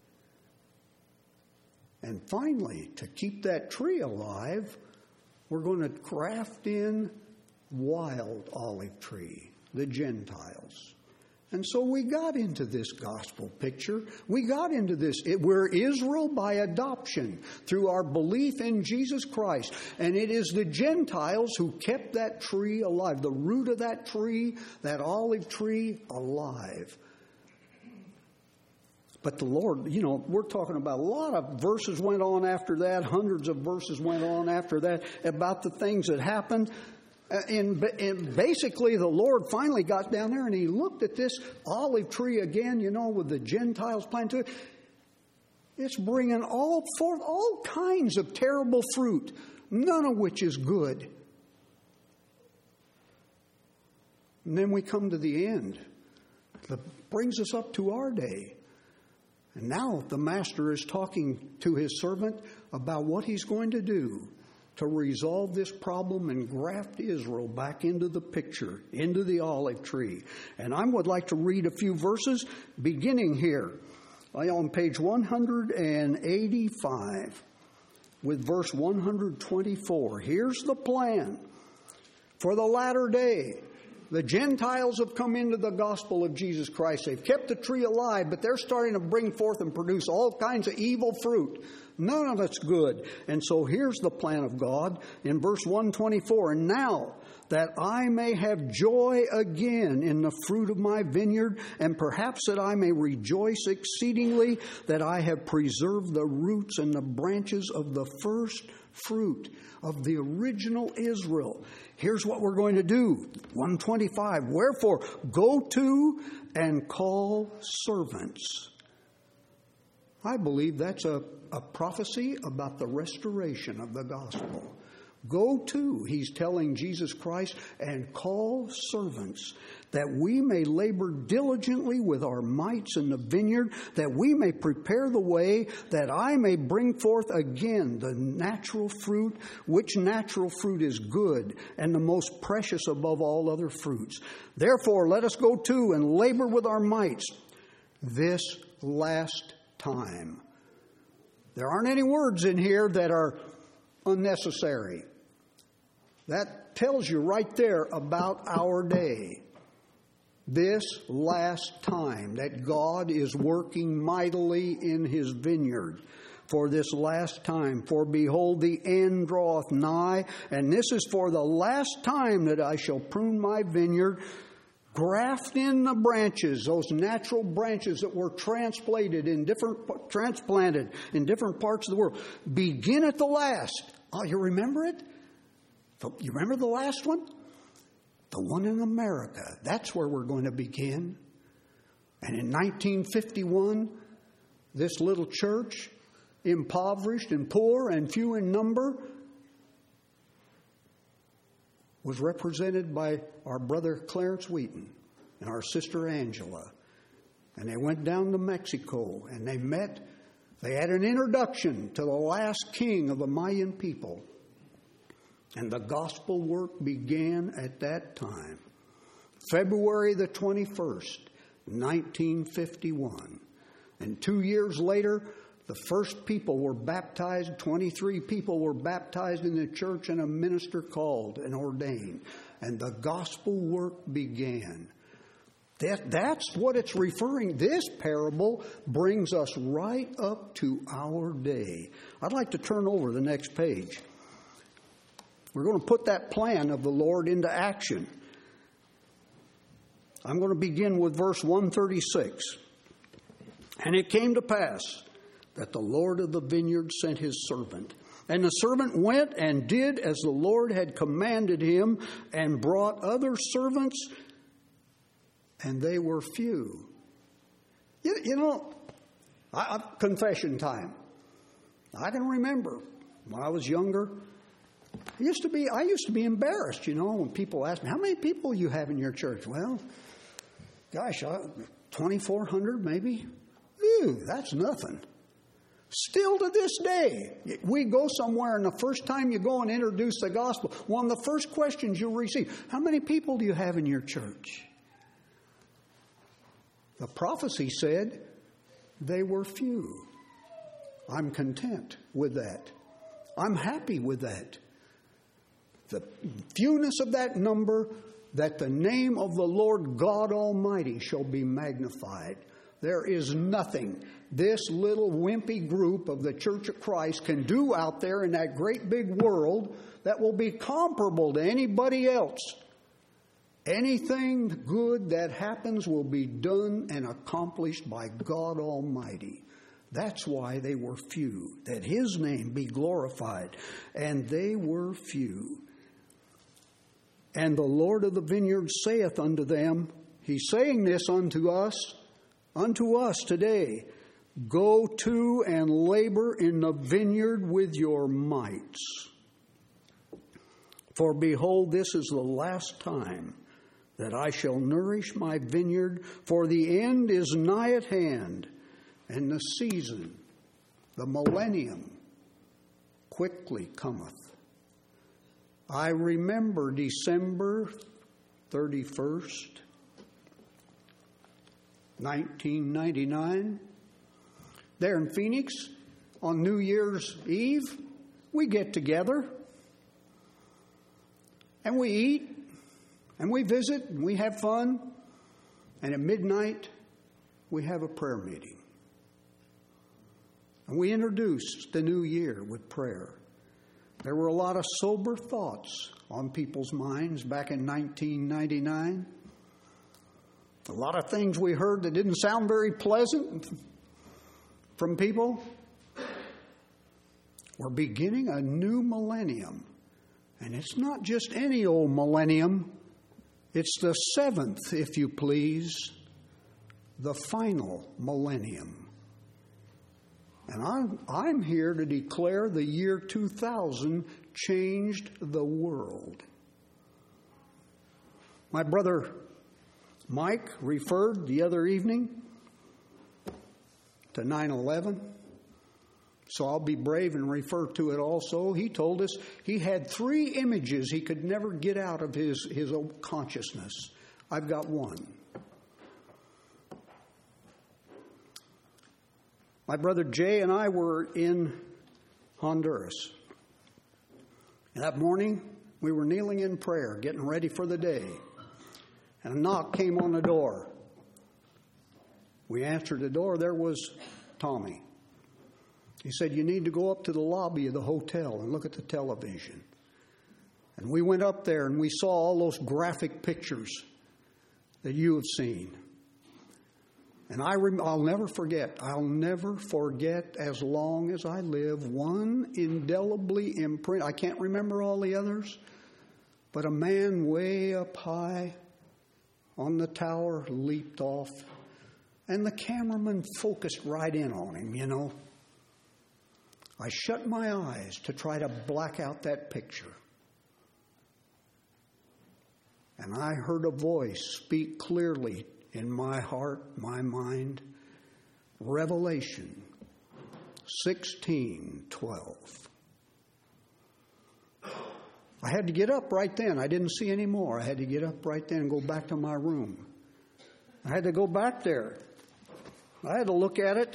And finally, to keep that tree alive, we're going to graft in wild olive tree. the Gentiles. And so we got into this gospel picture. We got into this. It, we're Israel by adoption through our belief in Jesus Christ. And it is the Gentiles who kept that tree alive, the root of that tree, that olive tree, alive. But the Lord, you know, we're talking about a lot of verses went on after that. Hundreds of verses went on after that about the things that happened. And, and basically the Lord finally got down there and he looked at this olive tree again, you know, with the Gentiles planted to it. It's bringing all forth all kinds of terrible fruit, none of which is good. And then we come to the end. That brings us up to our day. And now the master is talking to his servant about what he's going to do to resolve this problem and graft Israel back into the picture, into the olive tree. And I would like to read a few verses beginning here on page one eighty-five with verse one twenty-four. Here's the plan for the latter day. The Gentiles have come into the gospel of Jesus Christ. They've kept the tree alive, but they're starting to bring forth and produce all kinds of evil fruit. None of it's good. And so here's the plan of God in verse one twenty-four. And now that I may have joy again in the fruit of my vineyard, and perhaps that I may rejoice exceedingly that I have preserved the roots and the branches of the first fruit of the original Israel. Here's what we're going to do. one twenty-five. Wherefore, go to and call servants. I believe that's a, a prophecy about the restoration of the gospel. Go to, he's telling Jesus Christ, and call servants, that we may labor diligently with our mites in the vineyard, that we may prepare the way, that I may bring forth again the natural fruit, which natural fruit is good, and the most precious above all other fruits. Therefore, let us go to and labor with our mites this last time. There aren't any words in here that are unnecessary. That tells you right there about our day. This last time that God is working mightily in his vineyard. For this last time. For behold, the end draweth nigh, and this is for the last time that I shall prune my vineyard, graft in the branches, those natural branches that were transplanted in different transplanted in different parts of the world. Begin at the last. Oh, you remember it? You remember the last one? The one in America. That's where we're going to begin. And in nineteen fifty-one, this little church, impoverished and poor and few in number, was represented by our brother Clarence Wheaton and our sister Angela. And they went down to Mexico and they met. They had an introduction to the last king of the Mayan people. And the gospel work began at that time. February the twenty-first, nineteen fifty-one. And two years later, the first people were baptized. twenty-three people were baptized in the church and a minister called and ordained. And the gospel work began. That, that's what it's referring. This parable brings us right up to our day. I'd like to turn over the next page. We're going to put that plan of the Lord into action. I'm going to begin with verse one thirty-six. And it came to pass that the Lord of the vineyard sent his servant. And the servant went and did as the Lord had commanded him, and brought other servants, and they were few. You, you know, I, I, confession time. I can remember when I was younger, I used to be I used to be embarrassed, you know, when people ask me, how many people you have in your church? Well, gosh, twenty-four hundred maybe. Ew, that's nothing. Still to this day, we go somewhere and the first time you go and introduce the gospel, one of the first questions you'll receive, how many people do you have in your church? The prophecy said they were few. I'm content with that. I'm happy with that. The fewness of that number that the name of the Lord God Almighty shall be magnified. There is nothing this little wimpy group of the Church of Christ can do out there in that great big world that will be comparable to anybody else. Anything good that happens will be done and accomplished by God Almighty. That's why they were few, that His name be glorified. And they were few. And the Lord of the vineyard saith unto them, He's saying this unto us, unto us today, go to and labor in the vineyard with your mites. For behold, this is the last time that I shall nourish my vineyard, for the end is nigh at hand, and the season, the millennium, quickly cometh. I remember December thirty-first, nineteen ninety-nine. There in Phoenix, on New Year's Eve, we get together, and we eat, and we visit, and we have fun, and at midnight, we have a prayer meeting. And we introduced the new year with prayer. There were a lot of sober thoughts on people's minds back in nineteen ninety-nine. A lot of things we heard that didn't sound very pleasant from people. We're beginning a new millennium. And it's not just any old millennium. It's the seventh, if you please, the final millennium. And I'm, I'm here to declare the year two thousand changed the world. My brother Mike referred the other evening to nine eleven. So I'll be brave and refer to it also. He told us he had three images he could never get out of his, his own consciousness. I've got one. My brother Jay and I were in Honduras. And that morning, we were kneeling in prayer, getting ready for the day. And a knock came on the door. We answered the door. There was Tommy. He said, you need to go up to the lobby of the hotel and look at the television. And we went up there and we saw all those graphic pictures that you have seen. And I rem- I'll never forget, I'll never forget as long as I live, one indelibly imprint. I can't remember all the others, but a man way up high on the tower leaped off, and the cameraman focused right in on him, you know. I shut my eyes to try to black out that picture. And I heard a voice speak clearly in my heart, my mind. Revelation sixteen twelve. I had to get up right then. I didn't see any more. I had to get up right then and go back to my room. I had to go back there. I had to look at it.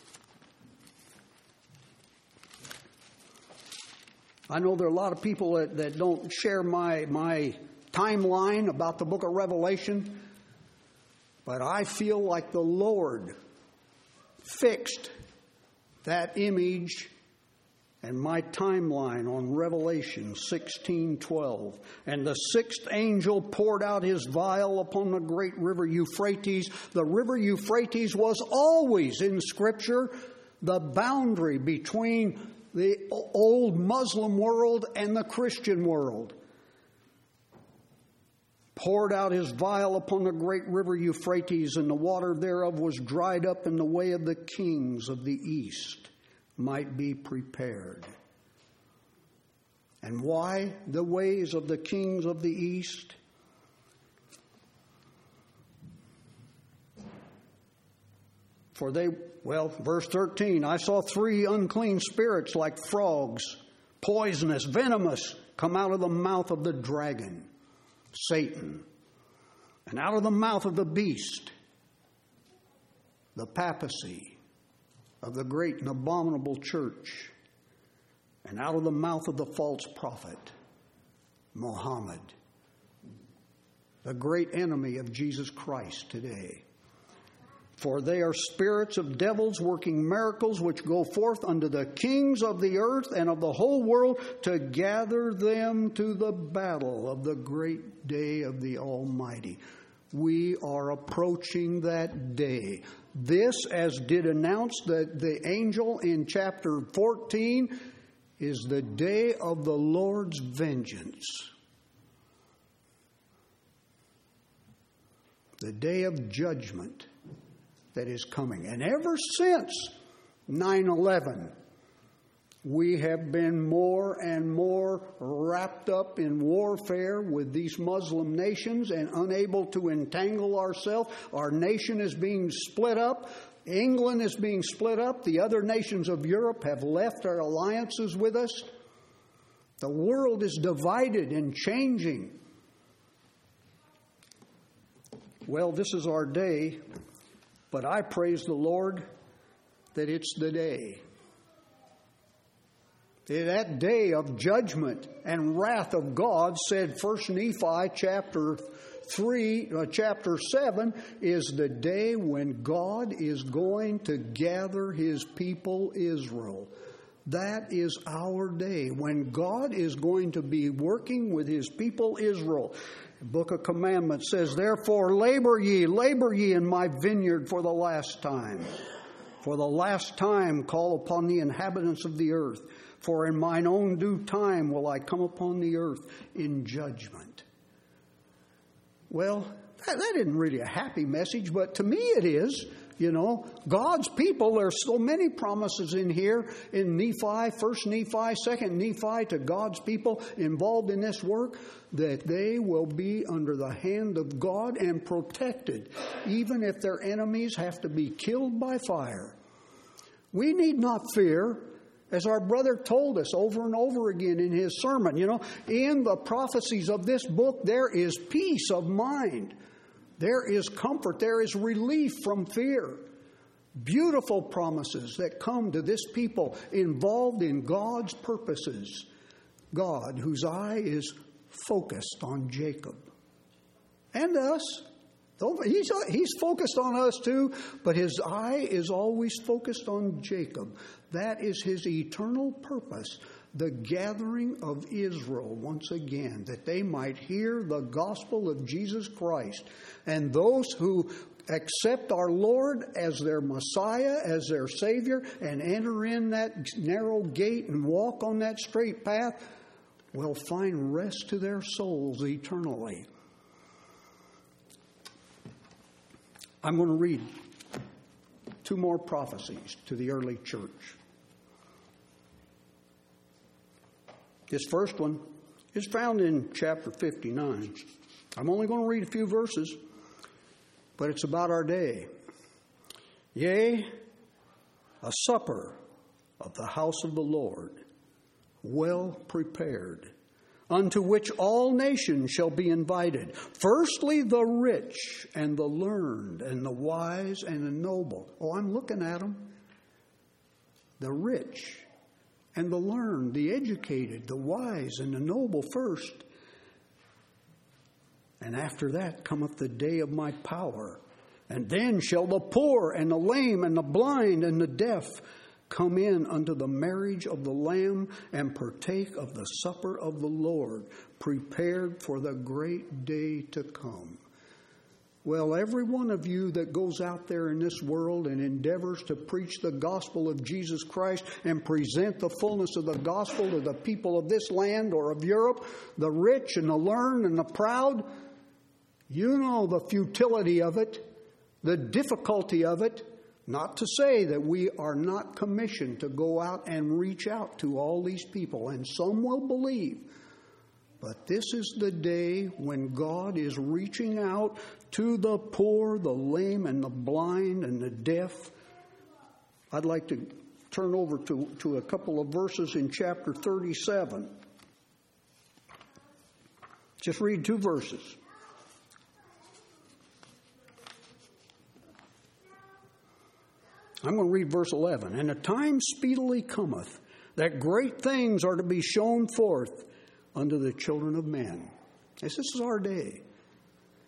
I know there are a lot of people that, that don't share my, my timeline about the book of Revelation, but I feel like the Lord fixed that image and my timeline on Revelation sixteen twelve. And the sixth angel poured out his vial upon the great river Euphrates. The river Euphrates was always in Scripture the boundary between the old Muslim world and the Christian world. Poured out his vial upon the great river Euphrates, and the water thereof was dried up, and the way of the kings of the east might be prepared. And why the ways of the kings of the east? For they, well, verse thirteen, I saw three unclean spirits like frogs, poisonous, venomous, come out of the mouth of the dragon, Satan, and out of the mouth of the beast, the papacy of the great and abominable church, and out of the mouth of the false prophet, Muhammad. the great enemy of Jesus Christ today. For they are spirits of devils working miracles, which go forth unto the kings of the earth and of the whole world to gather them to the battle of the great day of the Almighty. We are approaching that day. This, as did announce the, the angel in chapter fourteen, is the day of the Lord's vengeance. The day of judgment that is coming. And ever since nine eleven, we have been more and more wrapped up in warfare with these Muslim nations and unable to entangle ourselves. Our nation is being split up. England is being split up. The other nations of Europe have left our alliances with us. The world is divided and changing. Well, this is our day. But I praise the Lord that it's the day. That day of judgment and wrath of God, said First Nephi chapter three, uh, chapter seven, is the day when God is going to gather his people Israel. That is our day, when God is going to be working with his people Israel. The Book of Commandments says, therefore labor ye, labor ye in my vineyard for the last time. For the last time call upon the inhabitants of the earth. For in mine own due time will I come upon the earth in judgment. Well, that, that isn't really a happy message, but to me it is. You know, God's people, there's so many promises in here in Nephi, First Nephi, Second Nephi, to God's people involved in this work, that they will be under the hand of God and protected, even if their enemies have to be killed by fire. We need not fear, as our brother told us over and over again in his sermon. You know, in the prophecies of this book, there is peace of mind. There is comfort. There is relief from fear. Beautiful promises that come to this people involved in God's purposes. God, whose eye is focused on Jacob and us. He's, he's focused on us too, but his eye is always focused on Jacob. That is his eternal purpose. The gathering of Israel once again, that they might hear the gospel of Jesus Christ. And those who accept our Lord as their Messiah, as their Savior, and enter in that narrow gate and walk on that straight path, will find rest to their souls eternally. I'm going to read two more prophecies to the early church. This first one is found in chapter fifty-nine. I'm only going to read a few verses, but it's about our day. Yea, a supper of the house of the Lord, well prepared, unto which all nations shall be invited. Firstly, the rich and the learned and the wise and the noble. Oh, I'm looking at them. The rich and the learned, the educated, the wise, and the noble first. And after that cometh the day of my power. And then shall the poor and the lame and the blind and the deaf come in unto the marriage of the Lamb and partake of the supper of the Lord, prepared for the great day to come. Well, every one of you that goes out there in this world and endeavors to preach the gospel of Jesus Christ and present the fullness of the gospel to the people of this land or of Europe, the rich and the learned and the proud, you know the futility of it, the difficulty of it. Not to say that we are not commissioned to go out and reach out to all these people, and some will believe. But this is the day when God is reaching out to the poor, the lame, and the blind, and the deaf. I'd like to turn over to, to a couple of verses in chapter thirty-seven. Just read two verses. I'm going to read verse eleven. And the time speedily cometh that great things are to be shown forth unto the children of men. Yes, this is our day.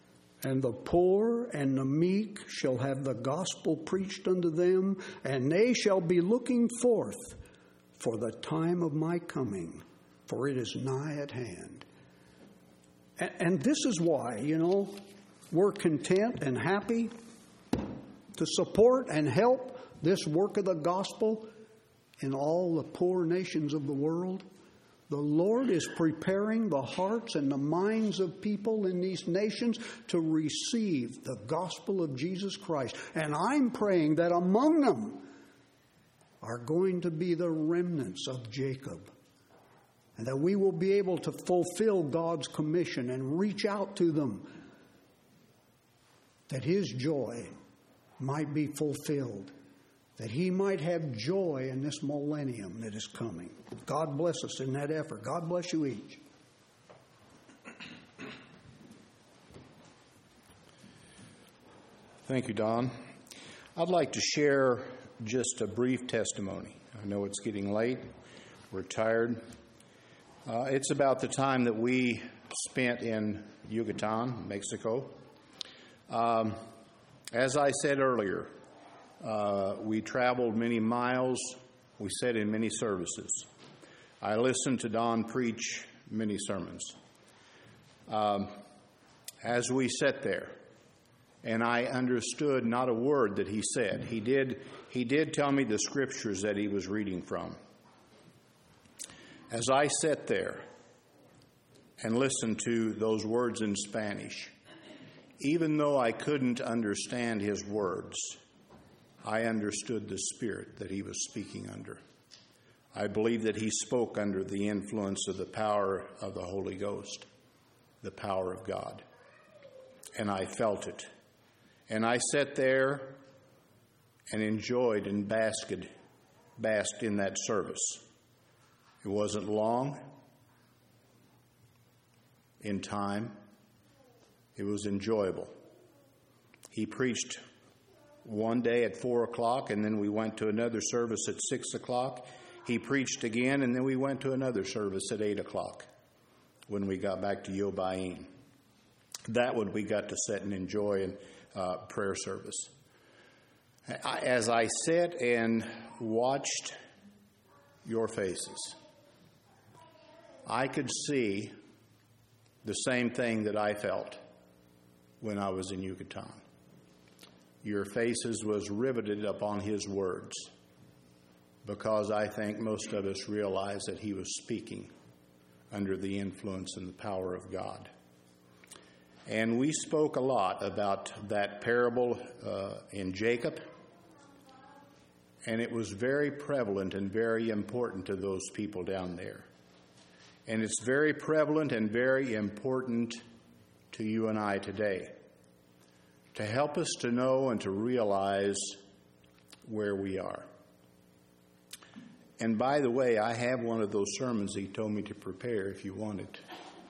And the poor and the meek shall have the gospel preached unto them, and they shall be looking forth for the time of my coming, for it is nigh at hand. And, and this is why, you know, we're content and happy to support and help this work of the gospel in all the poor nations of the world. The Lord is preparing the hearts and the minds of people in these nations to receive the gospel of Jesus Christ. And I'm praying that among them are going to be the remnants of Jacob, and that we will be able to fulfill God's commission and reach out to them, that His joy might be fulfilled, that He might have joy in this millennium that is coming. God bless us in that effort. God bless you each. Thank you, Don. I'd like to share just a brief testimony. I know it's getting late. We're tired. Uh, it's about the time that we spent in Yucatan, Mexico. Um, as I said earlier, Uh, we traveled many miles. We sat in many services. I listened to Don preach many sermons. Um, as we sat there, and I understood not a word that he said. He did, he did tell me the scriptures that he was reading from. As I sat there and listened to those words in Spanish, even though I couldn't understand his words, I understood the spirit that he was speaking under. I believe that he spoke under the influence of the power of the Holy Ghost, the power of God. And I felt it. And I sat there and enjoyed and basked, basked in that service. It wasn't long in time. It was enjoyable. He preached one day at four o'clock, and then we went to another service at six o'clock. He preached again, and then we went to another service at eight o'clock when we got back to Yobain. That one we got to sit and enjoy in uh, prayer service. I, as I sat and watched your faces, I could see the same thing that I felt when I was in Yucatan. Your faces was riveted upon his words, because I think most of us realize that he was speaking under the influence and the power of God. And we spoke a lot about that parable uh, in Jacob, and it was very prevalent and very important to those people down there. And it's very prevalent and very important to you and I today, to help us to know and to realize where we are. And by the way, I have one of those sermons he told me to prepare if you want it.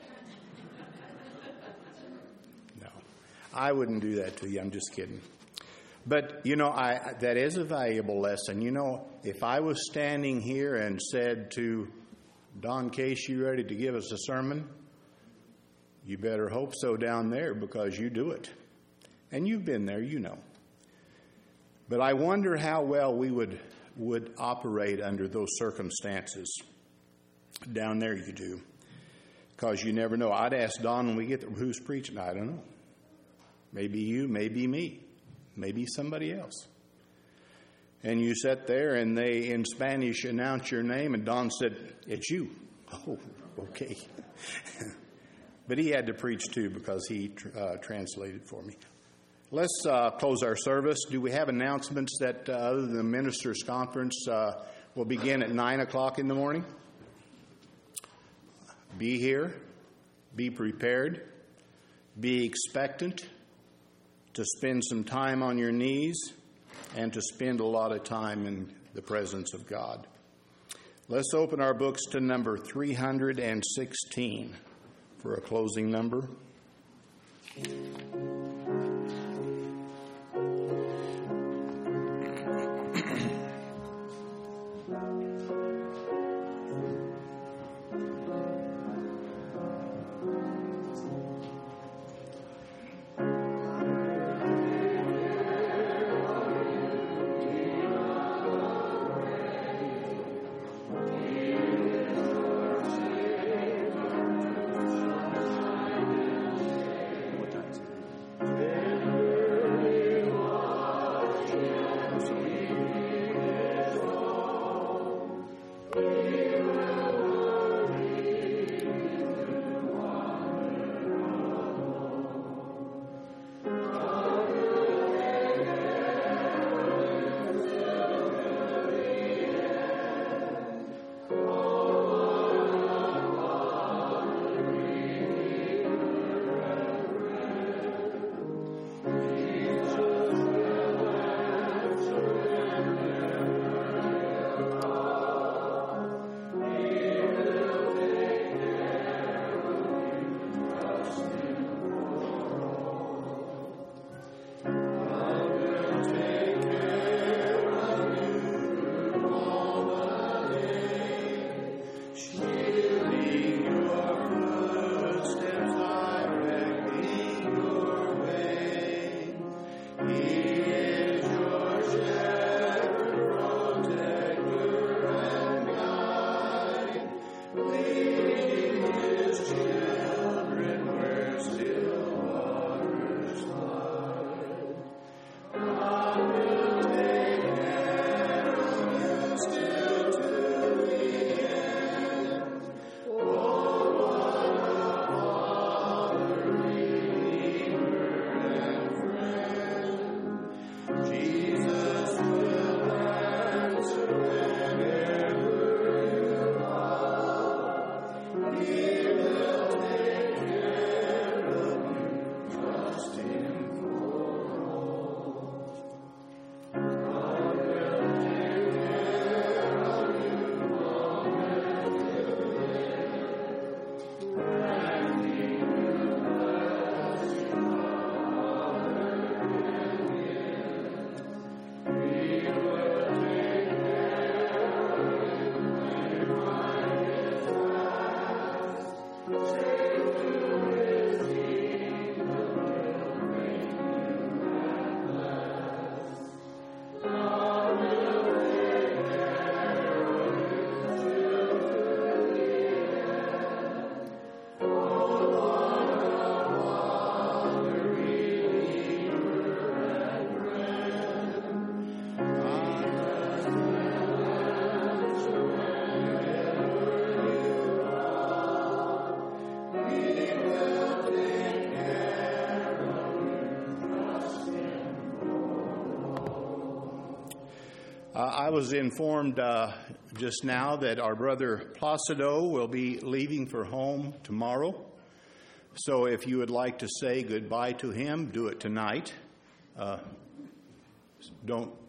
No, I wouldn't do that to you. I'm just kidding. But, you know, I, that is a valuable lesson. You know, if I was standing here and said to Don Case, you ready to give us a sermon? You better hope so down there, because you do it. And you've been there, you know. But I wonder how well we would would operate under those circumstances. Down there you do. Because you never know. I'd ask Don when we get there, who's preaching? I don't know. Maybe you, maybe me, maybe somebody else. And you sat there and they, in Spanish, announce your name, and Don said, it's you. Oh, okay. But he had to preach too, because he uh, translated for me. Let's uh, close our service. Do we have announcements that, uh, other than the ministers' conference, uh, will begin at nine o'clock in the morning? Be here. Be prepared. Be expectant to spend some time on your knees and to spend a lot of time in the presence of God. Let's open our books to number three hundred sixteen for a closing number. Uh, I was informed uh, just now that our brother Placido will be leaving for home tomorrow. So if you would like to say goodbye to him, do it tonight. Uh, don't